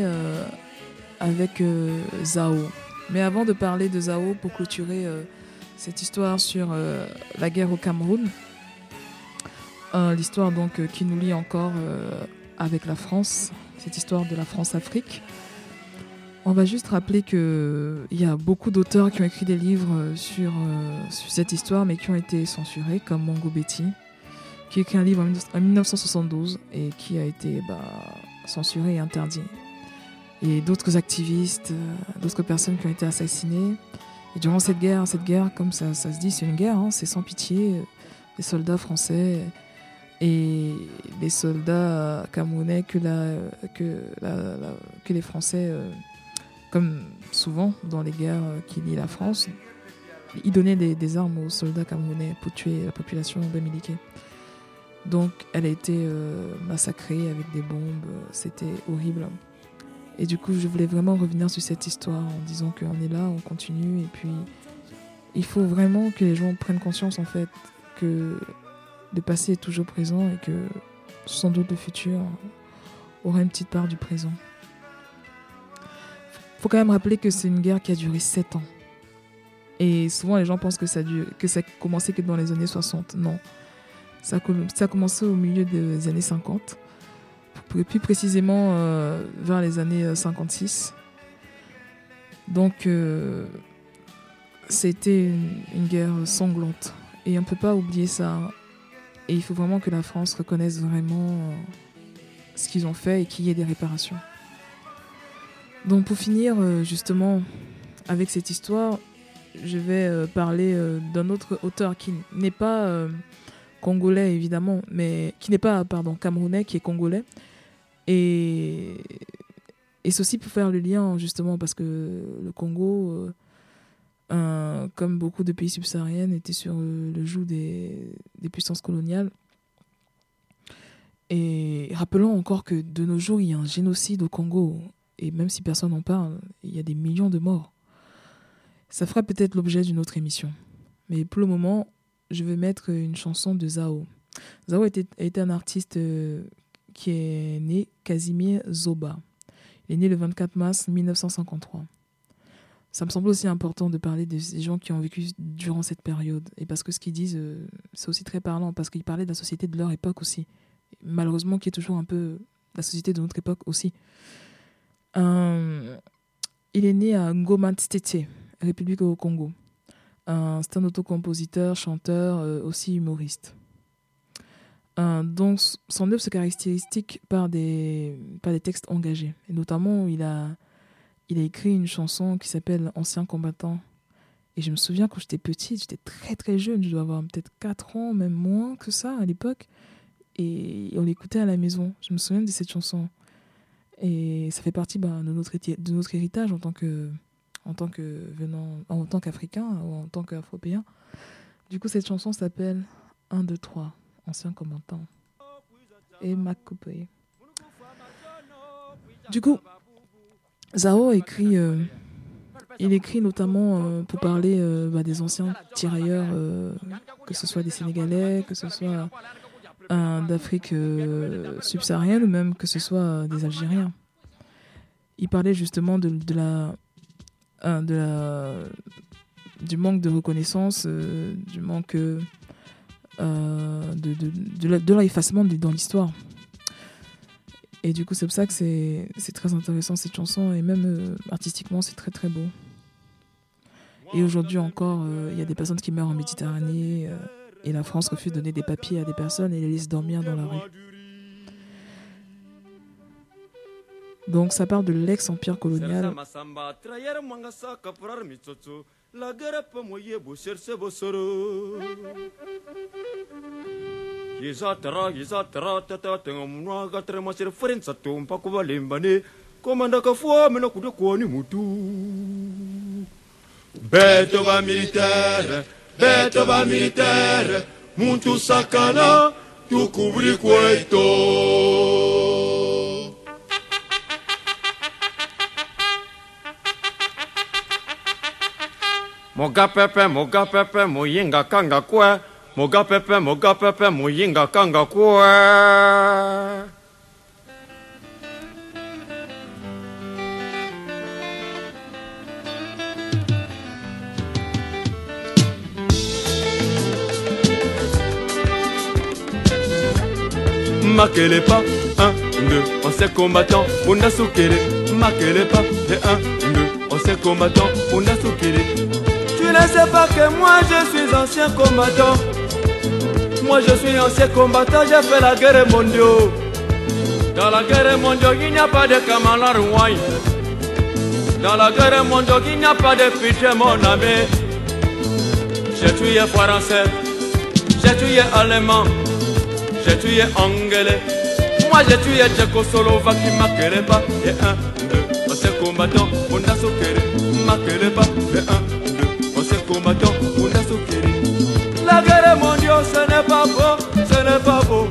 avec Zao. Mais avant de parler de Zao, pour clôturer cette histoire sur la guerre au Cameroun, l'histoire donc qui nous lie encore avec la France, cette histoire de la France-Afrique. On va juste rappeler qu'il y a beaucoup d'auteurs qui ont écrit des livres sur cette histoire, mais qui ont été censurés, comme Mongo Betty, qui a écrit un livre en 1972 et qui a été censuré et interdit. Et d'autres activistes, d'autres personnes qui ont été assassinées. Et durant cette guerre, comme ça se dit, c'est une guerre, hein, c'est sans pitié. Les soldats français et les soldats camerounais que les Français, comme souvent dans les guerres qui lient la France, ils donnaient des armes aux soldats camerounais pour tuer la population bamileke. Donc elle a été massacrée avec des bombes, c'était horrible. Et du coup, je voulais vraiment revenir sur cette histoire en disant qu'on est là, on continue. Et puis, il faut vraiment que les gens prennent conscience, en fait, que le passé est toujours présent et que sans doute le futur aura une petite part du présent. Il faut quand même rappeler que c'est une guerre qui a duré 7 ans. Et souvent, les gens pensent que ça a commencé que dans les années 60. Non. Ça a commencé au milieu des années 50. Plus précisément vers les années 56. Donc, c'était une guerre sanglante. Et on ne peut pas oublier ça. Et il faut vraiment que la France reconnaisse vraiment ce qu'ils ont fait et qu'il y ait des réparations. Donc, pour finir, justement, avec cette histoire, je vais parler d'un autre auteur qui n'est pas congolais, évidemment, mais qui n'est pas, camerounais, qui est congolais. Et c'est aussi pour faire le lien, justement, parce que le Congo, comme beaucoup de pays subsahariens, était sur le joug des puissances coloniales. Et rappelons encore que de nos jours, il y a un génocide au Congo. Et même si personne n'en parle, il y a des millions de morts. Ça fera peut-être l'objet d'une autre émission. Mais pour le moment, je vais mettre une chanson de Zao. Zao a été un artiste qui est né Casimir Zoba. Il est né le 24 mars 1953. Ça me semble aussi important de parler des gens qui ont vécu durant cette période. Et parce que ce qu'ils disent, c'est aussi très parlant, parce qu'ils parlaient de la société de leur époque aussi. Malheureusement, qui est toujours un peu la société de notre époque aussi. Il est né à Ngoma Tete, République au Congo. C'est un autocompositeur, chanteur, aussi humoriste. Donc, son œuvre se caractérise par des textes engagés. Et notamment, il a écrit une chanson qui s'appelle « Ancien combattant ». Et je me souviens quand j'étais petite, j'étais très très jeune, je dois avoir peut-être 4 ans, même moins que ça à l'époque. Et on l'écoutait à la maison. Je me souviens de cette chanson. Et ça fait partie de notre héritage en tant qu'Africain ou en tant qu'Afropéen. Du coup, cette chanson s'appelle 1, 2, 3. Ancien combattant. Et Makopoe. Du coup, Zao écrit, il écrit notamment pour parler des anciens tirailleurs, que ce soit des Sénégalais, que ce soit d'Afrique subsaharienne ou même que ce soit des Algériens. Il parlait justement du manque de reconnaissance, du manque de leur effacement dans l'histoire. Et du coup, c'est pour ça que c'est très intéressant cette chanson, et même artistiquement, c'est très très beau. Et aujourd'hui encore, il y a des personnes qui meurent en Méditerranée, et la France refuse de donner des papiers à des personnes et les laisse dormir dans la rue. Donc ça part de l'ex-empire colonial. Beto va militaire, muntu sakana, tu cubri cueto. Moga pepe, muyinga kanga kwe. Moga pepe, muyinga kanga kwe. Makele pas, 1, 2, ancien combattant, Munda Sukere. Makele pas, et 1, 2, ancien combattant, Munda Sukere. Tu ne sais pas que moi je suis ancien combattant. Moi je suis ancien combattant, j'ai fait la guerre mondiale. Dans la guerre mondiale, il n'y a pas de camarades rouailles. Dans la guerre mondiale, il n'y a pas de pitié, mon ami. J'ai tué français, j'ai tué allemand, j'ai tué anglais. Moi j'ai tué Tchécoslovaque, qui m'accueille pas. Et 1, 2, on s'est combattant, on a soqué. M'accueille pas. Et 1, 2, on s'est combattant, on a soqué. La guerre mondiale, ce n'est pas beau, ce n'est pas beau.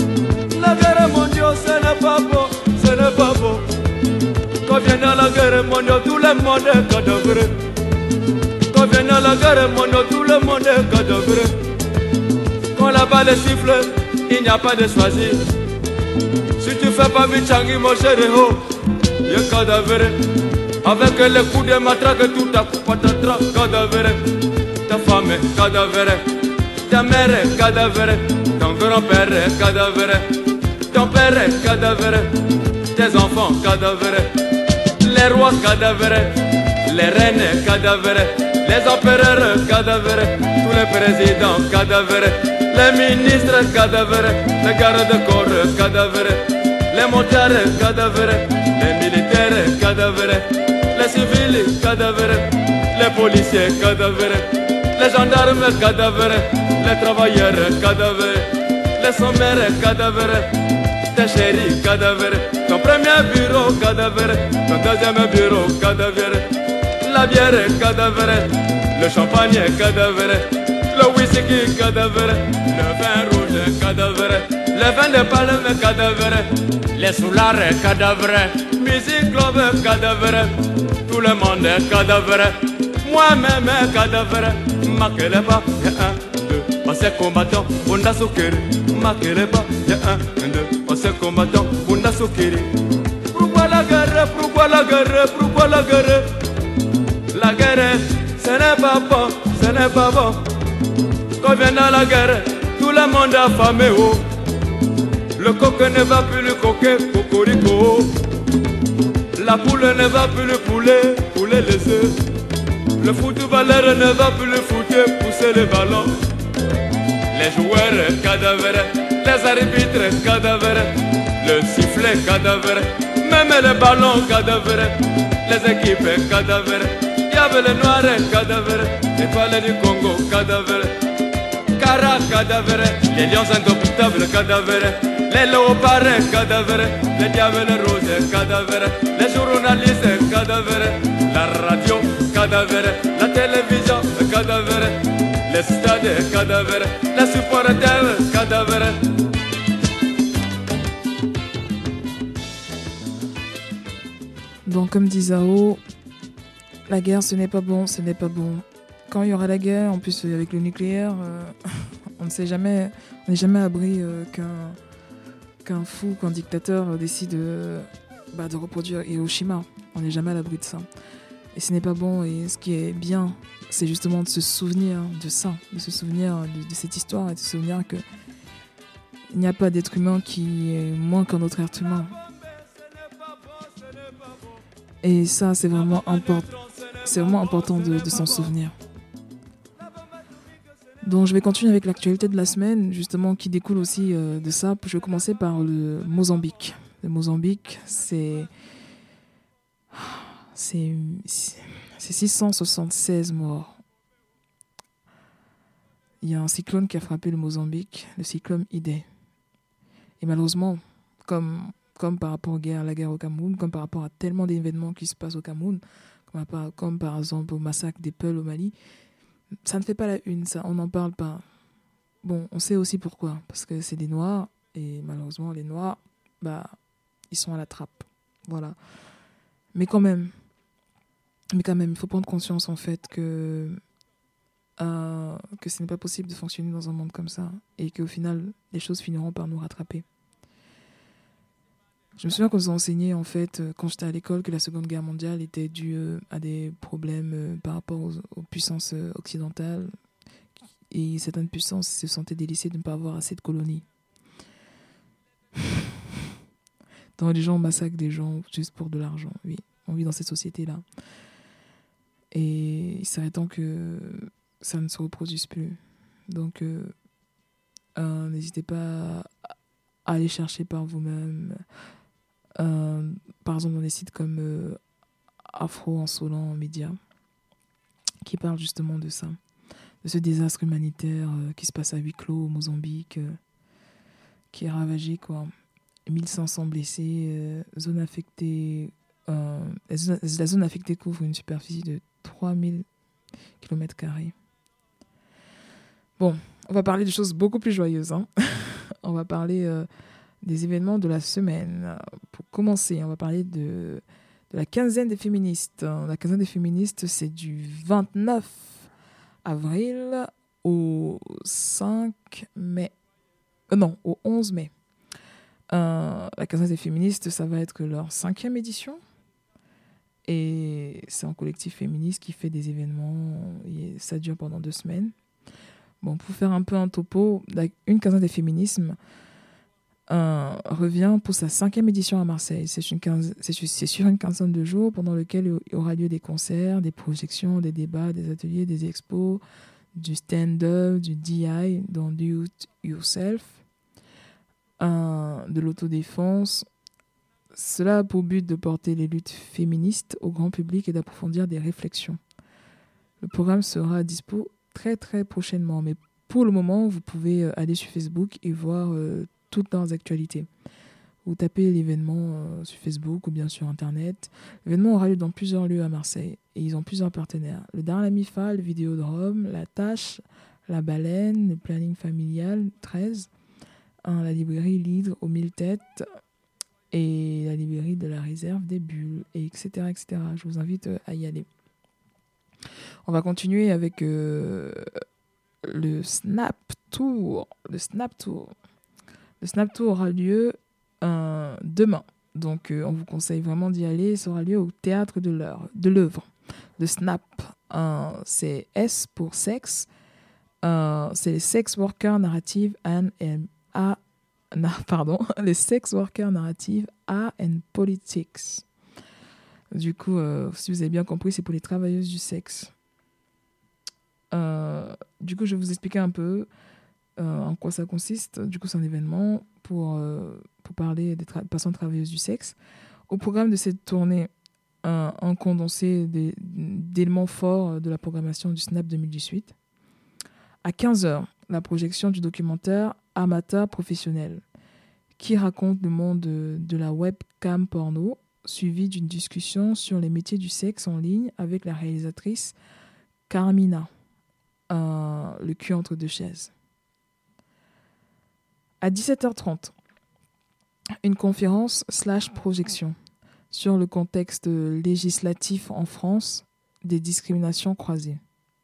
La guerre mondiale, ce n'est pas beau, ce n'est pas beau. Quand vient la guerre mondiale, tout le monde est cadavre. Quand vient la guerre mondiale, tout le monde est cadavre. Quand la balle siffle, il n'y a pas de choisir. Si tu fais pas Michangi, mon chéri, oh, il y a cadavre. Avec les coups de matraque, tout à coup, patatras, cadavre. Ta femme est cadavre. Ta mère est cadavre. Ton grand-père est cadavre. Ton père est cadavre. Tes enfants cadavres. Les rois cadavres. Les reines cadavres. Les empereurs cadavres. Tous les présidents cadavres. Les ministres cadavres. Les gardes-corps cadavres. Les motards cadavres. Les militaires cadavres. Les civils cadavres. Les policiers cadavres. Les gendarmes cadavres. Les travailleurs cadavres. Les sommaires cadavres. Tes chéris cadavres. Ton premier bureau cadavre. Ton deuxième bureau cadavre. La bière cadavre. Le champagne cadavre. Le whisky cadavre. Le vin rouge cadavre. Le vin de palme cadavre. Les soulards cadavre. Musique club cadavre. Tout le monde est cadavre. Moi-même cadavre. Makele pas. 1, 2, on s'est combattant. On a soukeri. Makele pas. 1, 2, on s'est combattant. On a soukeri. Pourquoi la guerre? Pourquoi la guerre? Pourquoi la guerre? La guerre, ce n'est pas bon, ce n'est pas bon. Quand vient dans la guerre, tout le monde a affamé, oh. Le coq ne va plus le coquer, cocorico. La poule ne va plus le poulet, poulet les œufs. Le footballeur ne va plus le footer, pousser les ballons. Les joueurs cadavres, les arbitres cadavres, le sifflet cadavre, même les ballons cadavres, les équipes cadavres. Il y avait les noirs cadavres, les étoiles du Congo cadavres, Cara cadavres, les lions indomptables cadavres, les léopards cadavres, les diables roses cadavres, les journalistes cadavres, la radio cadavre, la télévision cadavre, les stades cadavres, les supporters cadavres. Donc comme dit Zao, la guerre ce n'est pas bon, ce n'est pas bon. Quand il y aura la guerre, en plus avec le nucléaire, on ne sait jamais, on n'est jamais à l'abri qu'un fou, qu'un dictateur décide de reproduire Hiroshima. On n'est jamais à l'abri de ça. Et ce n'est pas bon, et ce qui est bien, c'est justement de se souvenir de ça, de se souvenir de cette histoire et de se souvenir qu'il n'y a pas d'être humain qui est moins qu'un autre être humain. Et ça, c'est vraiment important de s'en souvenir. Donc je vais continuer avec l'actualité de la semaine, justement, qui découle aussi de ça. Je vais commencer par le Mozambique. Le Mozambique, c'est 676 morts. Il y a un cyclone qui a frappé le Mozambique, le cyclone Idai. Et malheureusement, comme par rapport à la guerre au Cameroun, comme par rapport à tellement d'événements qui se passent au Cameroun, comme par exemple au massacre des Peuls au Mali, ça ne fait pas la une, ça, on n'en parle pas. Bon, on sait aussi pourquoi, parce que c'est des Noirs, et malheureusement, les Noirs, ils sont à la trappe. Voilà. Mais quand même, il faut prendre conscience en fait que ce n'est pas possible de fonctionner dans un monde comme ça, et qu'au final, les choses finiront par nous rattraper. Je me souviens qu'on nous a enseigné, en fait, quand j'étais à l'école, que la Seconde Guerre mondiale était due à des problèmes par rapport aux puissances occidentales. Et certaines puissances se sentaient délaissées de ne pas avoir assez de colonies. Dans les gens massacrent des gens juste pour de l'argent. Oui, on vit dans cette société-là. Et il serait temps que ça ne se reproduise plus. Donc, n'hésitez pas à aller chercher par vous-même. Par exemple, dans des sites comme Afro Insolent Média, qui parlent justement de ça, de ce désastre humanitaire qui se passe à huis clos au Mozambique, qui est ravagé, quoi. 1500 blessés, zone affectée, la zone affectée couvre une superficie de 3000 km². Bon, on va parler de choses beaucoup plus joyeuses. Hein. On va parler des événements de la semaine. Pour commencer, on va parler de la quinzaine des féministes. La quinzaine des féministes, c'est du 29 avril au 5 mai. Au 11 mai. La quinzaine des féministes, ça va être leur 5e édition. Et c'est un collectif féministe qui fait des événements. Et ça dure pendant 2 semaines. Bon, pour faire un peu un topo, une quinzaine des féminismes revient pour sa 5e édition à Marseille. C'est sur une quinzaine de jours pendant lequel il y aura lieu des concerts, des projections, des débats, des ateliers, des expos, du stand-up, du DI, dont Do It Yourself, de l'autodéfense. Cela a pour but de porter les luttes féministes au grand public et d'approfondir des réflexions. Le programme sera dispo très très prochainement, mais pour le moment, vous pouvez aller sur Facebook et voir toutes leurs actualités. Vous tapez l'événement sur Facebook ou bien sur Internet. L'événement aura lieu dans plusieurs lieux à Marseille et ils ont plusieurs partenaires. Le Dar la Mifa, le Vidéodrome, la Tâche, la Baleine, le Planning Familial 13, la librairie Lidre aux 1000 têtes et la librairie de la Réserve des Bulles, et etc., etc. Je vous invite à y aller. On va continuer avec le Snap Tour. Le Snap Tour aura lieu demain. Donc, on vous conseille vraiment d'y aller. Ça aura lieu au Théâtre de l'Œuvre. Le Snap, c'est S pour sexe. C'est les Sex Worker Narrative les Sex Worker Narrative Art and Politics. Du coup, si vous avez bien compris, c'est pour les travailleuses du sexe. Du coup, je vais vous expliquer un peu en quoi ça consiste. Du coup, c'est un événement pour parler des personnes travailleuses du sexe. Au programme de cette tournée, un condensé d'éléments forts de la programmation du SNAP 2018. À 15h, la projection du documentaire Amata Professionnel, qui raconte le monde de la webcam porno, suivi d'une discussion sur les métiers du sexe en ligne avec la réalisatrice Carmina, le cul entre deux chaises. À 17h30, une conférence / projection sur le contexte législatif en France des discriminations croisées.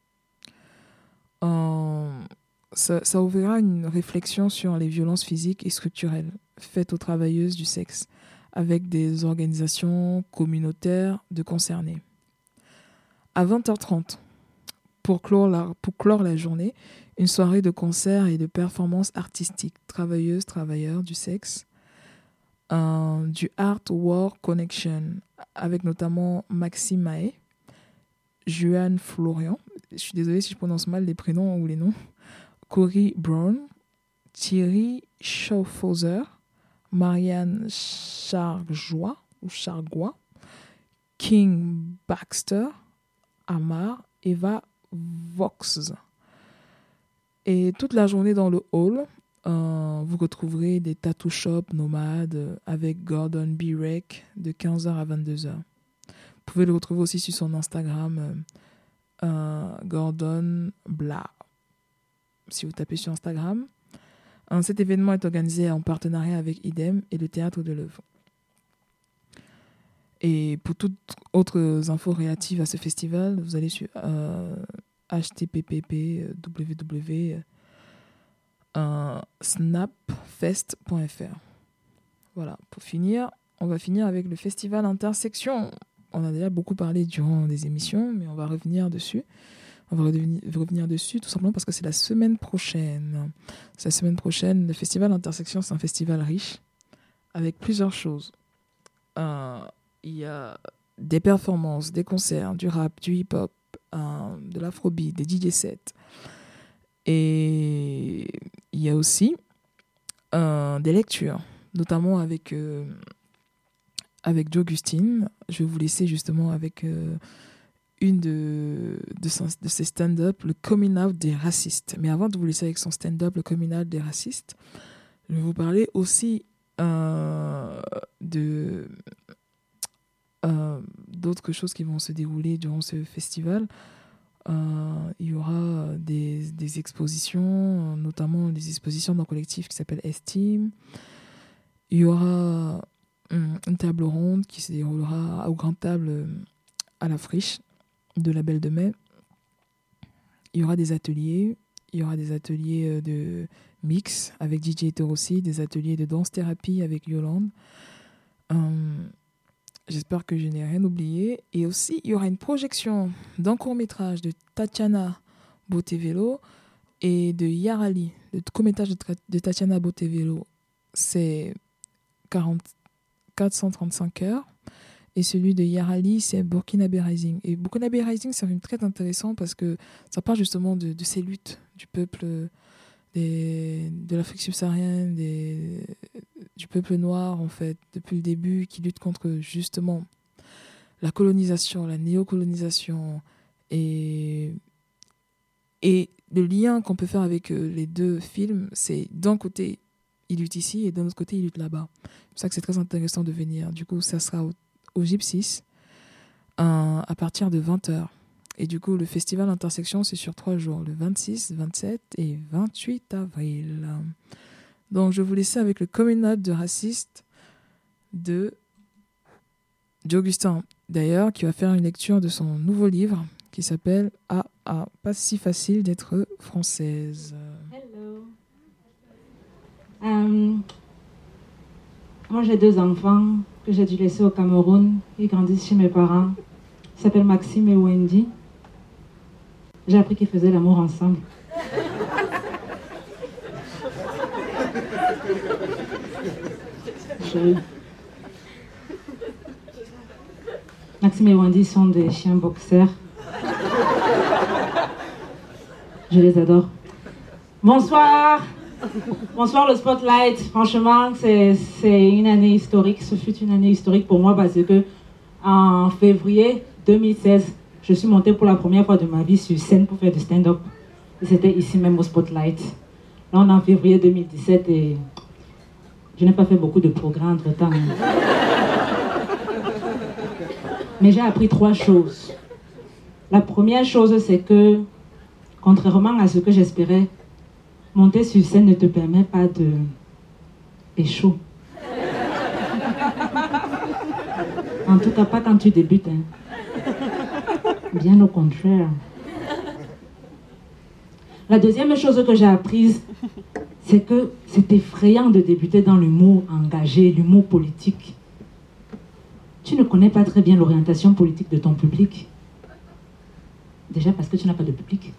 Ça ouvrira une réflexion sur les violences physiques et structurelles faites aux travailleuses du sexe avec des organisations communautaires de concernés. À 20h30, pour clore la journée, une soirée de concerts et de performances artistiques, travailleuses, travailleurs du sexe, du Art War Connection, avec notamment Maxime Mahé, Juan Florian, je suis désolée si je prononce mal les prénoms ou les noms, Cory Brown, Thierry Schaufhauser, Marianne Chargois, King Baxter, Amar, Eva Vox. Et toute la journée dans le hall, vous retrouverez des tattoo shops nomades avec Gordon Birek de 15h à 22h. Vous pouvez le retrouver aussi sur son Instagram, Gordon Bla. Si vous tapez sur Instagram. Cet événement est organisé en partenariat avec IDEM et le Théâtre de l'Œuvre. Et pour toutes autres infos relatives à ce festival, vous allez sur http://snapfest.fr. Voilà, pour finir, on va finir avec le festival Intersection. On a déjà beaucoup parlé durant des émissions, mais on va revenir dessus. On va revenir dessus tout simplement parce que c'est la semaine prochaine. C'est la semaine prochaine. Le festival Intersection, c'est un festival riche avec plusieurs choses. il y a des performances, des concerts, du rap, du hip-hop, de l'afrobeat, des DJ sets. Et il y a aussi des lectures, notamment avec D'Augustine. Je vais vous laisser justement avec une de ses stand-up, le coming out des racistes. Mais avant de vous laisser avec son stand-up, le coming out des racistes, je vais vous parler aussi d'autres choses qui vont se dérouler durant ce festival. Il y aura des expositions, notamment des expositions d'un collectif qui s'appelle Estime. Il y aura une table ronde qui se déroulera au Grand Table à la Friche de la Belle de Mai. Il y aura des ateliers. Il y aura des ateliers de mix avec DJ Eterossi, des ateliers de danse-thérapie avec Yolande. J'espère que je n'ai rien oublié. Et aussi, il y aura une projection d'un court-métrage de Tatiana Bottevelo et de Yarali. Le court-métrage de Tatiana Bottevelo, c'est 435 heures. Et celui de Yarali, c'est Burkinabé Rising. Et Burkinabé Rising, c'est un film très intéressant parce que ça parle justement de ces luttes du peuple de l'Afrique subsaharienne, du peuple noir, en fait, depuis le début, qui lutte contre justement la colonisation, la néocolonisation et le lien qu'on peut faire avec les deux films, c'est d'un côté, ils luttent ici et d'un autre côté, ils luttent là-bas. C'est pour ça que c'est très intéressant de venir. Du coup, ça sera au Gypsies à partir de 20h. Et du coup, le festival Intersection, c'est sur 3 jours, le 26, 27 et 28 avril. Donc, je vais vous laisser avec le coming out de raciste d'Augustin, d'ailleurs, qui va faire une lecture de son nouveau livre qui s'appelle « Ah, pas si facile d'être française ». Hello. Moi, j'ai 2 enfants que j'ai dû laisser au Cameroun. Ils grandissent chez mes parents. Ils s'appellent Maxime et Wendy. J'ai appris qu'ils faisaient l'amour ensemble. Maxime et Wendy sont des chiens boxers. Je les adore. Bonsoir. Bonsoir le Spotlight. Franchement, c'est une année historique. Ce fut une année historique pour moi parce que en février 2016, je suis montée pour la première fois de ma vie sur scène pour faire du stand-up. Et c'était ici même au Spotlight. Là, on est en février 2017 et je n'ai pas fait beaucoup de progrès entre-temps. Mais j'ai appris 3 choses. La première chose, c'est que, contrairement à ce que j'espérais, monter sur scène ne te permet pas de pécho. En tout cas, pas quand tu débutes. Hein. Bien au contraire. La deuxième chose que j'ai apprise, c'est que c'est effrayant de débuter dans l'humour engagé, l'humour politique. Tu ne connais pas très bien l'orientation politique de ton public. Déjà parce que tu n'as pas de public.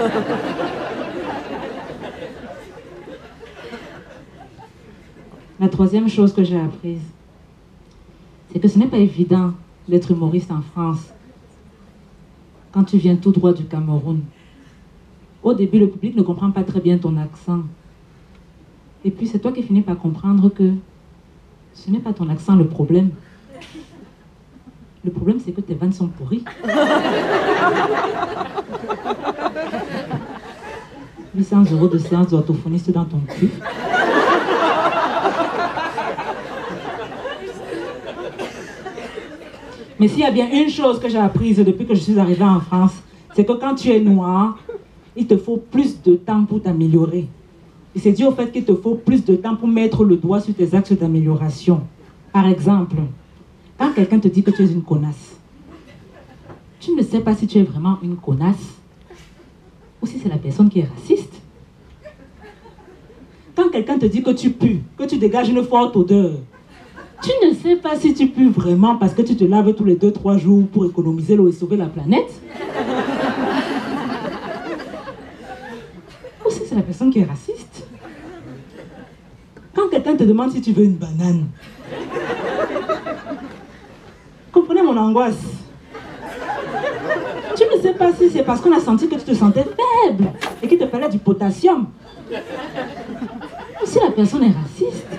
La troisième chose que j'ai apprise, c'est que ce n'est pas évident d'être humoriste en France quand tu viens tout droit du Cameroun. Au début, le public ne comprend pas très bien ton accent. Et puis, c'est toi qui finis par comprendre que ce n'est pas ton accent le problème. Le problème, c'est que tes vannes sont pourries. 800 € de séance d'orthophoniste dans ton cul. Mais s'il y a bien une chose que j'ai apprise depuis que je suis arrivée en France, c'est que quand tu es noir, il te faut plus de temps pour t'améliorer. Et c'est dû au fait qu'il te faut plus de temps pour mettre le doigt sur tes axes d'amélioration. Par exemple, quand quelqu'un te dit que tu es une connasse, tu ne sais pas si tu es vraiment une connasse ou si c'est la personne qui est raciste. Quand quelqu'un te dit que tu pues, que tu dégages une forte odeur, tu ne sais pas si tu pues vraiment parce que tu te laves tous les 2-3 jours pour économiser l'eau et sauver la planète. Ou si c'est la personne qui est raciste. Quand quelqu'un te demande si tu veux une banane, angoisse. Tu ne sais pas si c'est parce qu'on a senti que tu te sentais faible et qu'il te fallait du potassium. Ou si la personne est raciste.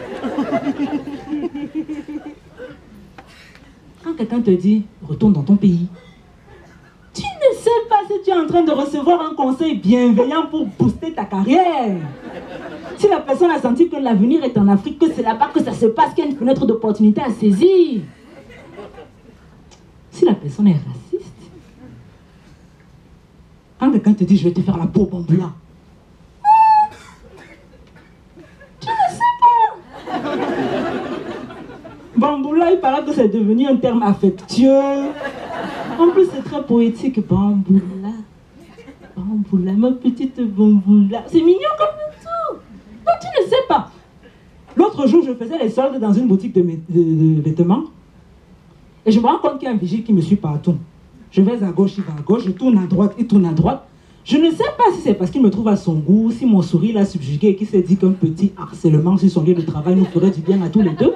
Quand quelqu'un te dit « retourne dans ton pays », tu ne sais pas si tu es en train de recevoir un conseil bienveillant pour booster ta carrière. Si la personne a senti que l'avenir est en Afrique, que c'est là-bas que ça se passe, qu'il y a une fenêtre d'opportunité à saisir. Si la personne est raciste, quand quelqu'un te dit « je vais te faire la peau bamboula », tu ne sais pas. Bamboula, il paraît que c'est devenu un terme affectueux. En plus, c'est très poétique. Bamboula, bamboula, ma petite bamboula. C'est mignon comme tout. Donc tu ne sais pas. L'autre jour, je faisais les soldes dans une boutique de vêtements. Et je me rends compte qu'il y a un vigile qui me suit partout. Je vais à gauche, il va à gauche, je tourne à droite, il tourne à droite. Je ne sais pas si c'est parce qu'il me trouve à son goût, si mon sourire l'a subjugué et qu'il s'est dit qu'un petit harcèlement sur son lieu de travail nous ferait du bien à tous les deux.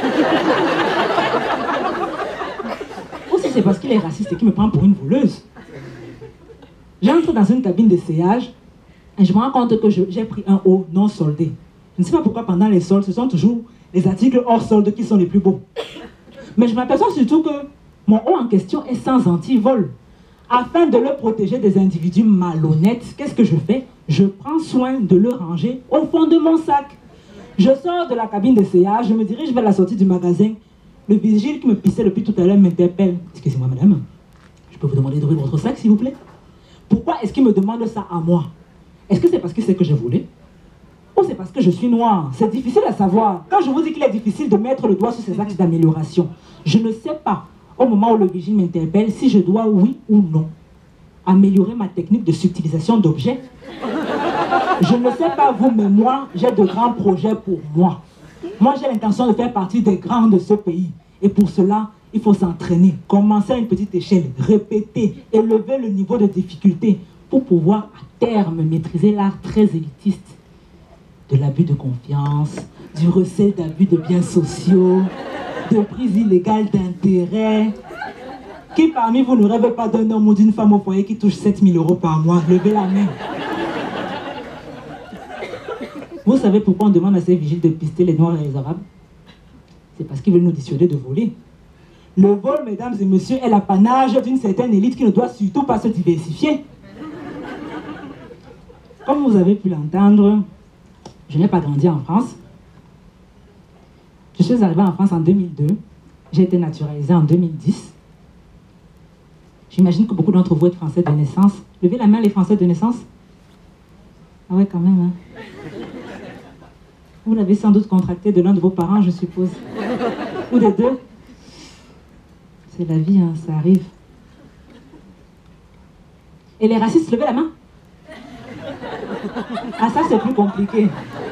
Ou si c'est parce qu'il est raciste et qu'il me prend pour une voleuse. J'entre dans une cabine d'essayage et je me rends compte que j'ai pris un haut non soldé. Je ne sais pas pourquoi pendant les soldes, ce sont toujours les articles hors solde qui sont les plus beaux. Mais je m'aperçois surtout que mon haut en question est sans anti-vol. Afin de le protéger des individus malhonnêtes, qu'est-ce que je fais? Je prends soin de le ranger au fond de mon sac. Je sors de la cabine d'essayage, je me dirige vers la sortie du magasin. Le vigile qui me pissait depuis tout à l'heure m'interpelle. Excusez-moi madame, je peux vous demander d'ouvrir votre sac s'il vous plaît? Pourquoi est-ce qu'il me demande ça à moi? Est-ce que c'est parce que c'est que je voulais? Ou c'est parce que je suis noire? C'est difficile à savoir. Quand je vous dis qu'il est difficile de mettre le doigt sur ces axes d'amélioration, je ne sais pas, au moment où le vigile m'interpelle, si je dois, oui ou non, améliorer ma technique de subtilisation d'objets. Je ne sais pas vous, mais moi, j'ai de grands projets pour moi. Moi, j'ai l'intention de faire partie des grands de ce pays. Et pour cela, il faut s'entraîner, commencer à une petite échelle, répéter, élever le niveau de difficulté pour pouvoir, à terme, maîtriser l'art très élitiste de l'abus de confiance, du recel d'abus de biens sociaux, de prise illégale d'intérêt. Qui parmi vous ne rêve pas d'un homme ou d'une femme au foyer qui touche 7 000 € par mois? Levez la main. Vous savez pourquoi on demande à ces vigiles de pister les Noirs et les Arabes? C'est parce qu'ils veulent nous dissuader de voler. Le vol, mesdames et messieurs, est l'apanage d'une certaine élite qui ne doit surtout pas se diversifier. Comme vous avez pu l'entendre, je n'ai pas grandi en France. Je suis arrivée en France en 2002. J'ai été naturalisée en 2010. J'imagine que beaucoup d'entre vous êtes français de naissance. Levez la main les français de naissance. Ah ouais, quand même. Hein. Vous l'avez sans doute contracté de l'un de vos parents, je suppose. Ou des deux. C'est la vie, hein, ça arrive. Et les racistes, levez la main. Ah, ça, c'est plus compliqué.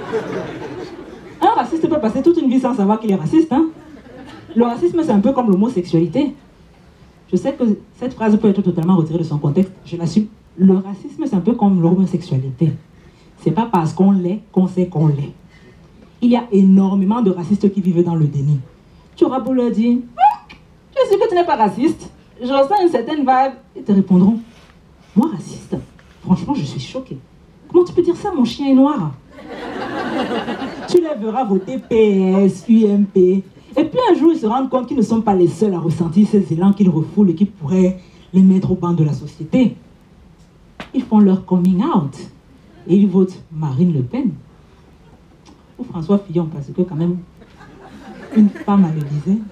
Un raciste peut passer toute une vie sans savoir qu'il est raciste. Hein? Le racisme, c'est un peu comme l'homosexualité. Je sais que cette phrase peut être totalement retirée de son contexte, je l'assume. Le racisme, c'est un peu comme l'homosexualité. C'est pas parce qu'on l'est qu'on sait qu'on l'est. Il y a énormément de racistes qui vivent dans le déni. Tu auras beau leur dire « Je suis que tu n'es pas raciste. Je ressens une certaine vibe. » Ils te répondront « Moi, raciste? Franchement, je suis choquée. Comment tu peux dire ça, mon chien est noir ?» Tu les verras voter PS, UMP. Et puis un jour, ils se rendent compte qu'ils ne sont pas les seuls à ressentir ces élans qu'ils refoulent et qui pourraient les mettre au banc de la société. Ils font leur coming out. Et ils votent Marine Le Pen. Ou François Fillon, parce que quand même, une femme à l'Élysée.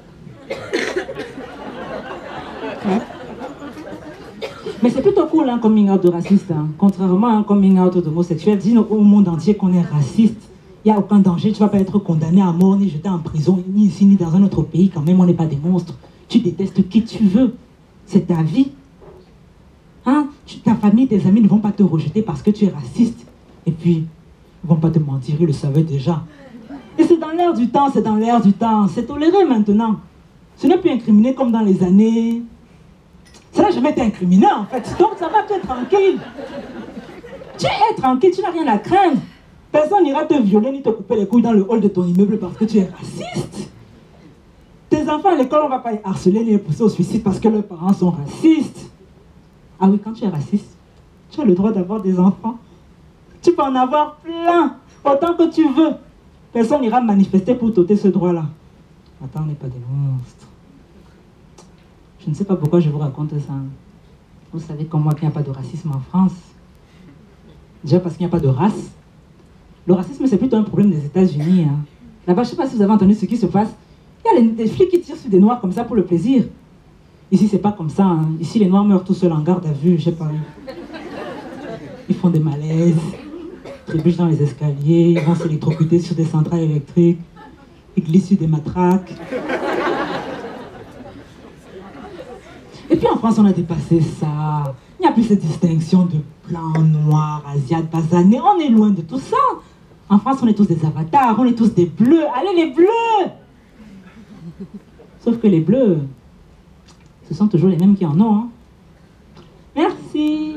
Ouais. Mais c'est plutôt cool un coming out de raciste. Hein. Contrairement à un coming out d'homosexuel, dis au monde entier qu'on est raciste. Il n'y a aucun danger, tu ne vas pas être condamné à mort, ni jeté en prison, ni ici, ni dans un autre pays. Quand même, on n'est pas des monstres. Tu détestes qui tu veux. C'est ta vie. Hein? Ta famille, tes amis ne vont pas te rejeter parce que tu es raciste. Et puis, ils ne vont pas te mentir, ils le savaient déjà. Et c'est dans l'air du temps, c'est dans l'air du temps. C'est toléré maintenant. Ce n'est plus incriminé comme dans les années... Ça n'a jamais été incriminé en fait. Donc ça va, tu es tranquille. Tu es tranquille, tu n'as rien à craindre. Personne n'ira te violer ni te couper les couilles dans le hall de ton immeuble parce que tu es raciste. Tes enfants à l'école, on va pas les harceler, les pousser au suicide parce que leurs parents sont racistes. Ah oui, quand tu es raciste, tu as le droit d'avoir des enfants. Tu peux en avoir plein, autant que tu veux. Personne n'ira manifester pour t'ôter ce droit-là. Attends, on n'est pas des monstres. Je ne sais pas pourquoi je vous raconte ça. Vous savez comme moi qu'il n'y a pas de racisme en France. Déjà parce qu'il n'y a pas de race. Le racisme, c'est plutôt un problème des États-Unis. Hein. Là-bas, je ne sais pas si vous avez entendu ce qui se passe. Il y a des flics qui tirent sur des noirs comme ça pour le plaisir. Ici, c'est pas comme ça. Hein. Ici, les noirs meurent tout seuls en garde à vue, je sais pas. Ils font des malaises, trébuchent dans les escaliers, ils vont s'électrocuter sur des centrales électriques, ils glissent sur des matraques. Et puis en France, on a dépassé ça. Il n'y a plus cette distinction de blanc, noir, asiate, basané. On est loin de tout ça. En France, on est tous des avatars, on est tous des bleus. Allez, les bleus! Sauf que les bleus, ce sont toujours les mêmes qui en ont. Hein. Merci.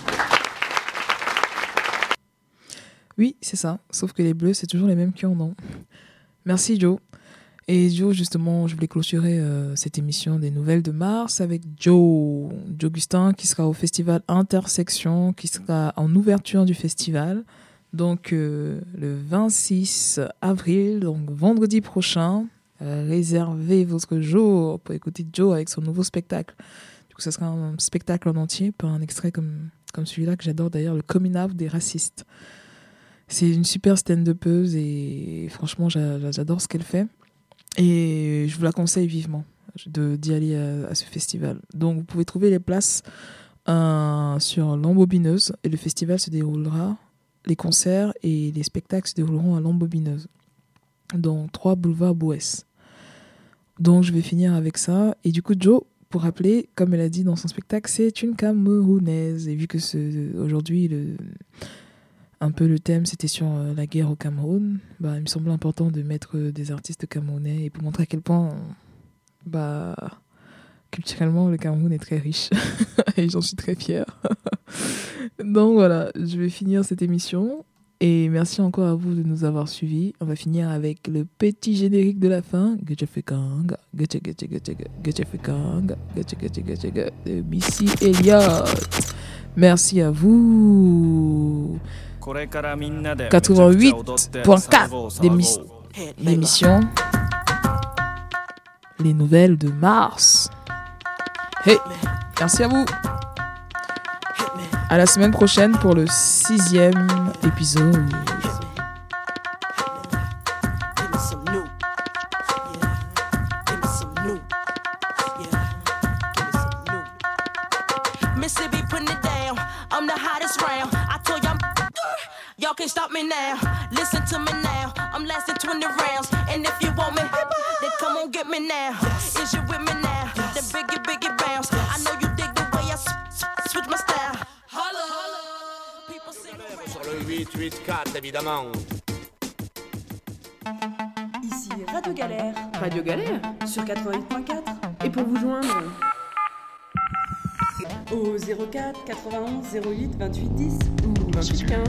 Oui, c'est ça. Sauf que les bleus, c'est toujours les mêmes qui en ont. Merci, Joe. Et Joe, justement, je voulais clôturer cette émission des Nouvelles de Mars avec Joe Gustin, qui sera au festival Intersection, qui sera en ouverture du festival. Donc, le 26 avril, donc vendredi prochain, réservez votre jour pour écouter Joe avec son nouveau spectacle. Du coup, ce sera un spectacle en entier, pas un extrait comme celui-là que j'adore d'ailleurs, le Coming Out des racistes. C'est une super stand-upeuse et franchement, j'adore ce qu'elle fait. Et je vous la conseille vivement d'y aller à ce festival. Donc, vous pouvez trouver les places sur l'Embobineuse et le festival se déroulera, les concerts et les spectacles se dérouleront à l'Embobineuse, donc 3 boulevard Bouès. Donc, je vais finir avec ça. Et du coup, Joe, pour rappeler, comme elle a dit dans son spectacle, c'est une Camerounaise. Et vu que aujourd'hui, un peu le thème, c'était sur la guerre au Cameroun, il me semblait important de mettre des artistes camerounais et pour montrer à quel point, culturellement, le Cameroun est très riche. Et j'en suis très fière. Donc voilà, je vais finir cette émission. Et merci encore à vous de nous avoir suivis. On va finir avec le petit générique de la fin. De Missy Elliott. Merci à vous. 88.4 d'émission Les Nouvelles de Mars. Hey, merci à vous. À la semaine prochaine pour le 6e épisode. Mississippi putting it down. I'm the hottest round. I told y'all can't stop me now. Listen to me now. I'm lasting 20 rounds. And if you want me, then come on get me now. Is you with me now? The biggie bounce. I know you dig the way I switch my style. Holla, holla. People sing sur le 884 évidemment. Ici Radio Galère. Radio Galère sur 88.4. Et pour vous joindre au 04 91 08 28 10 ou 28 15.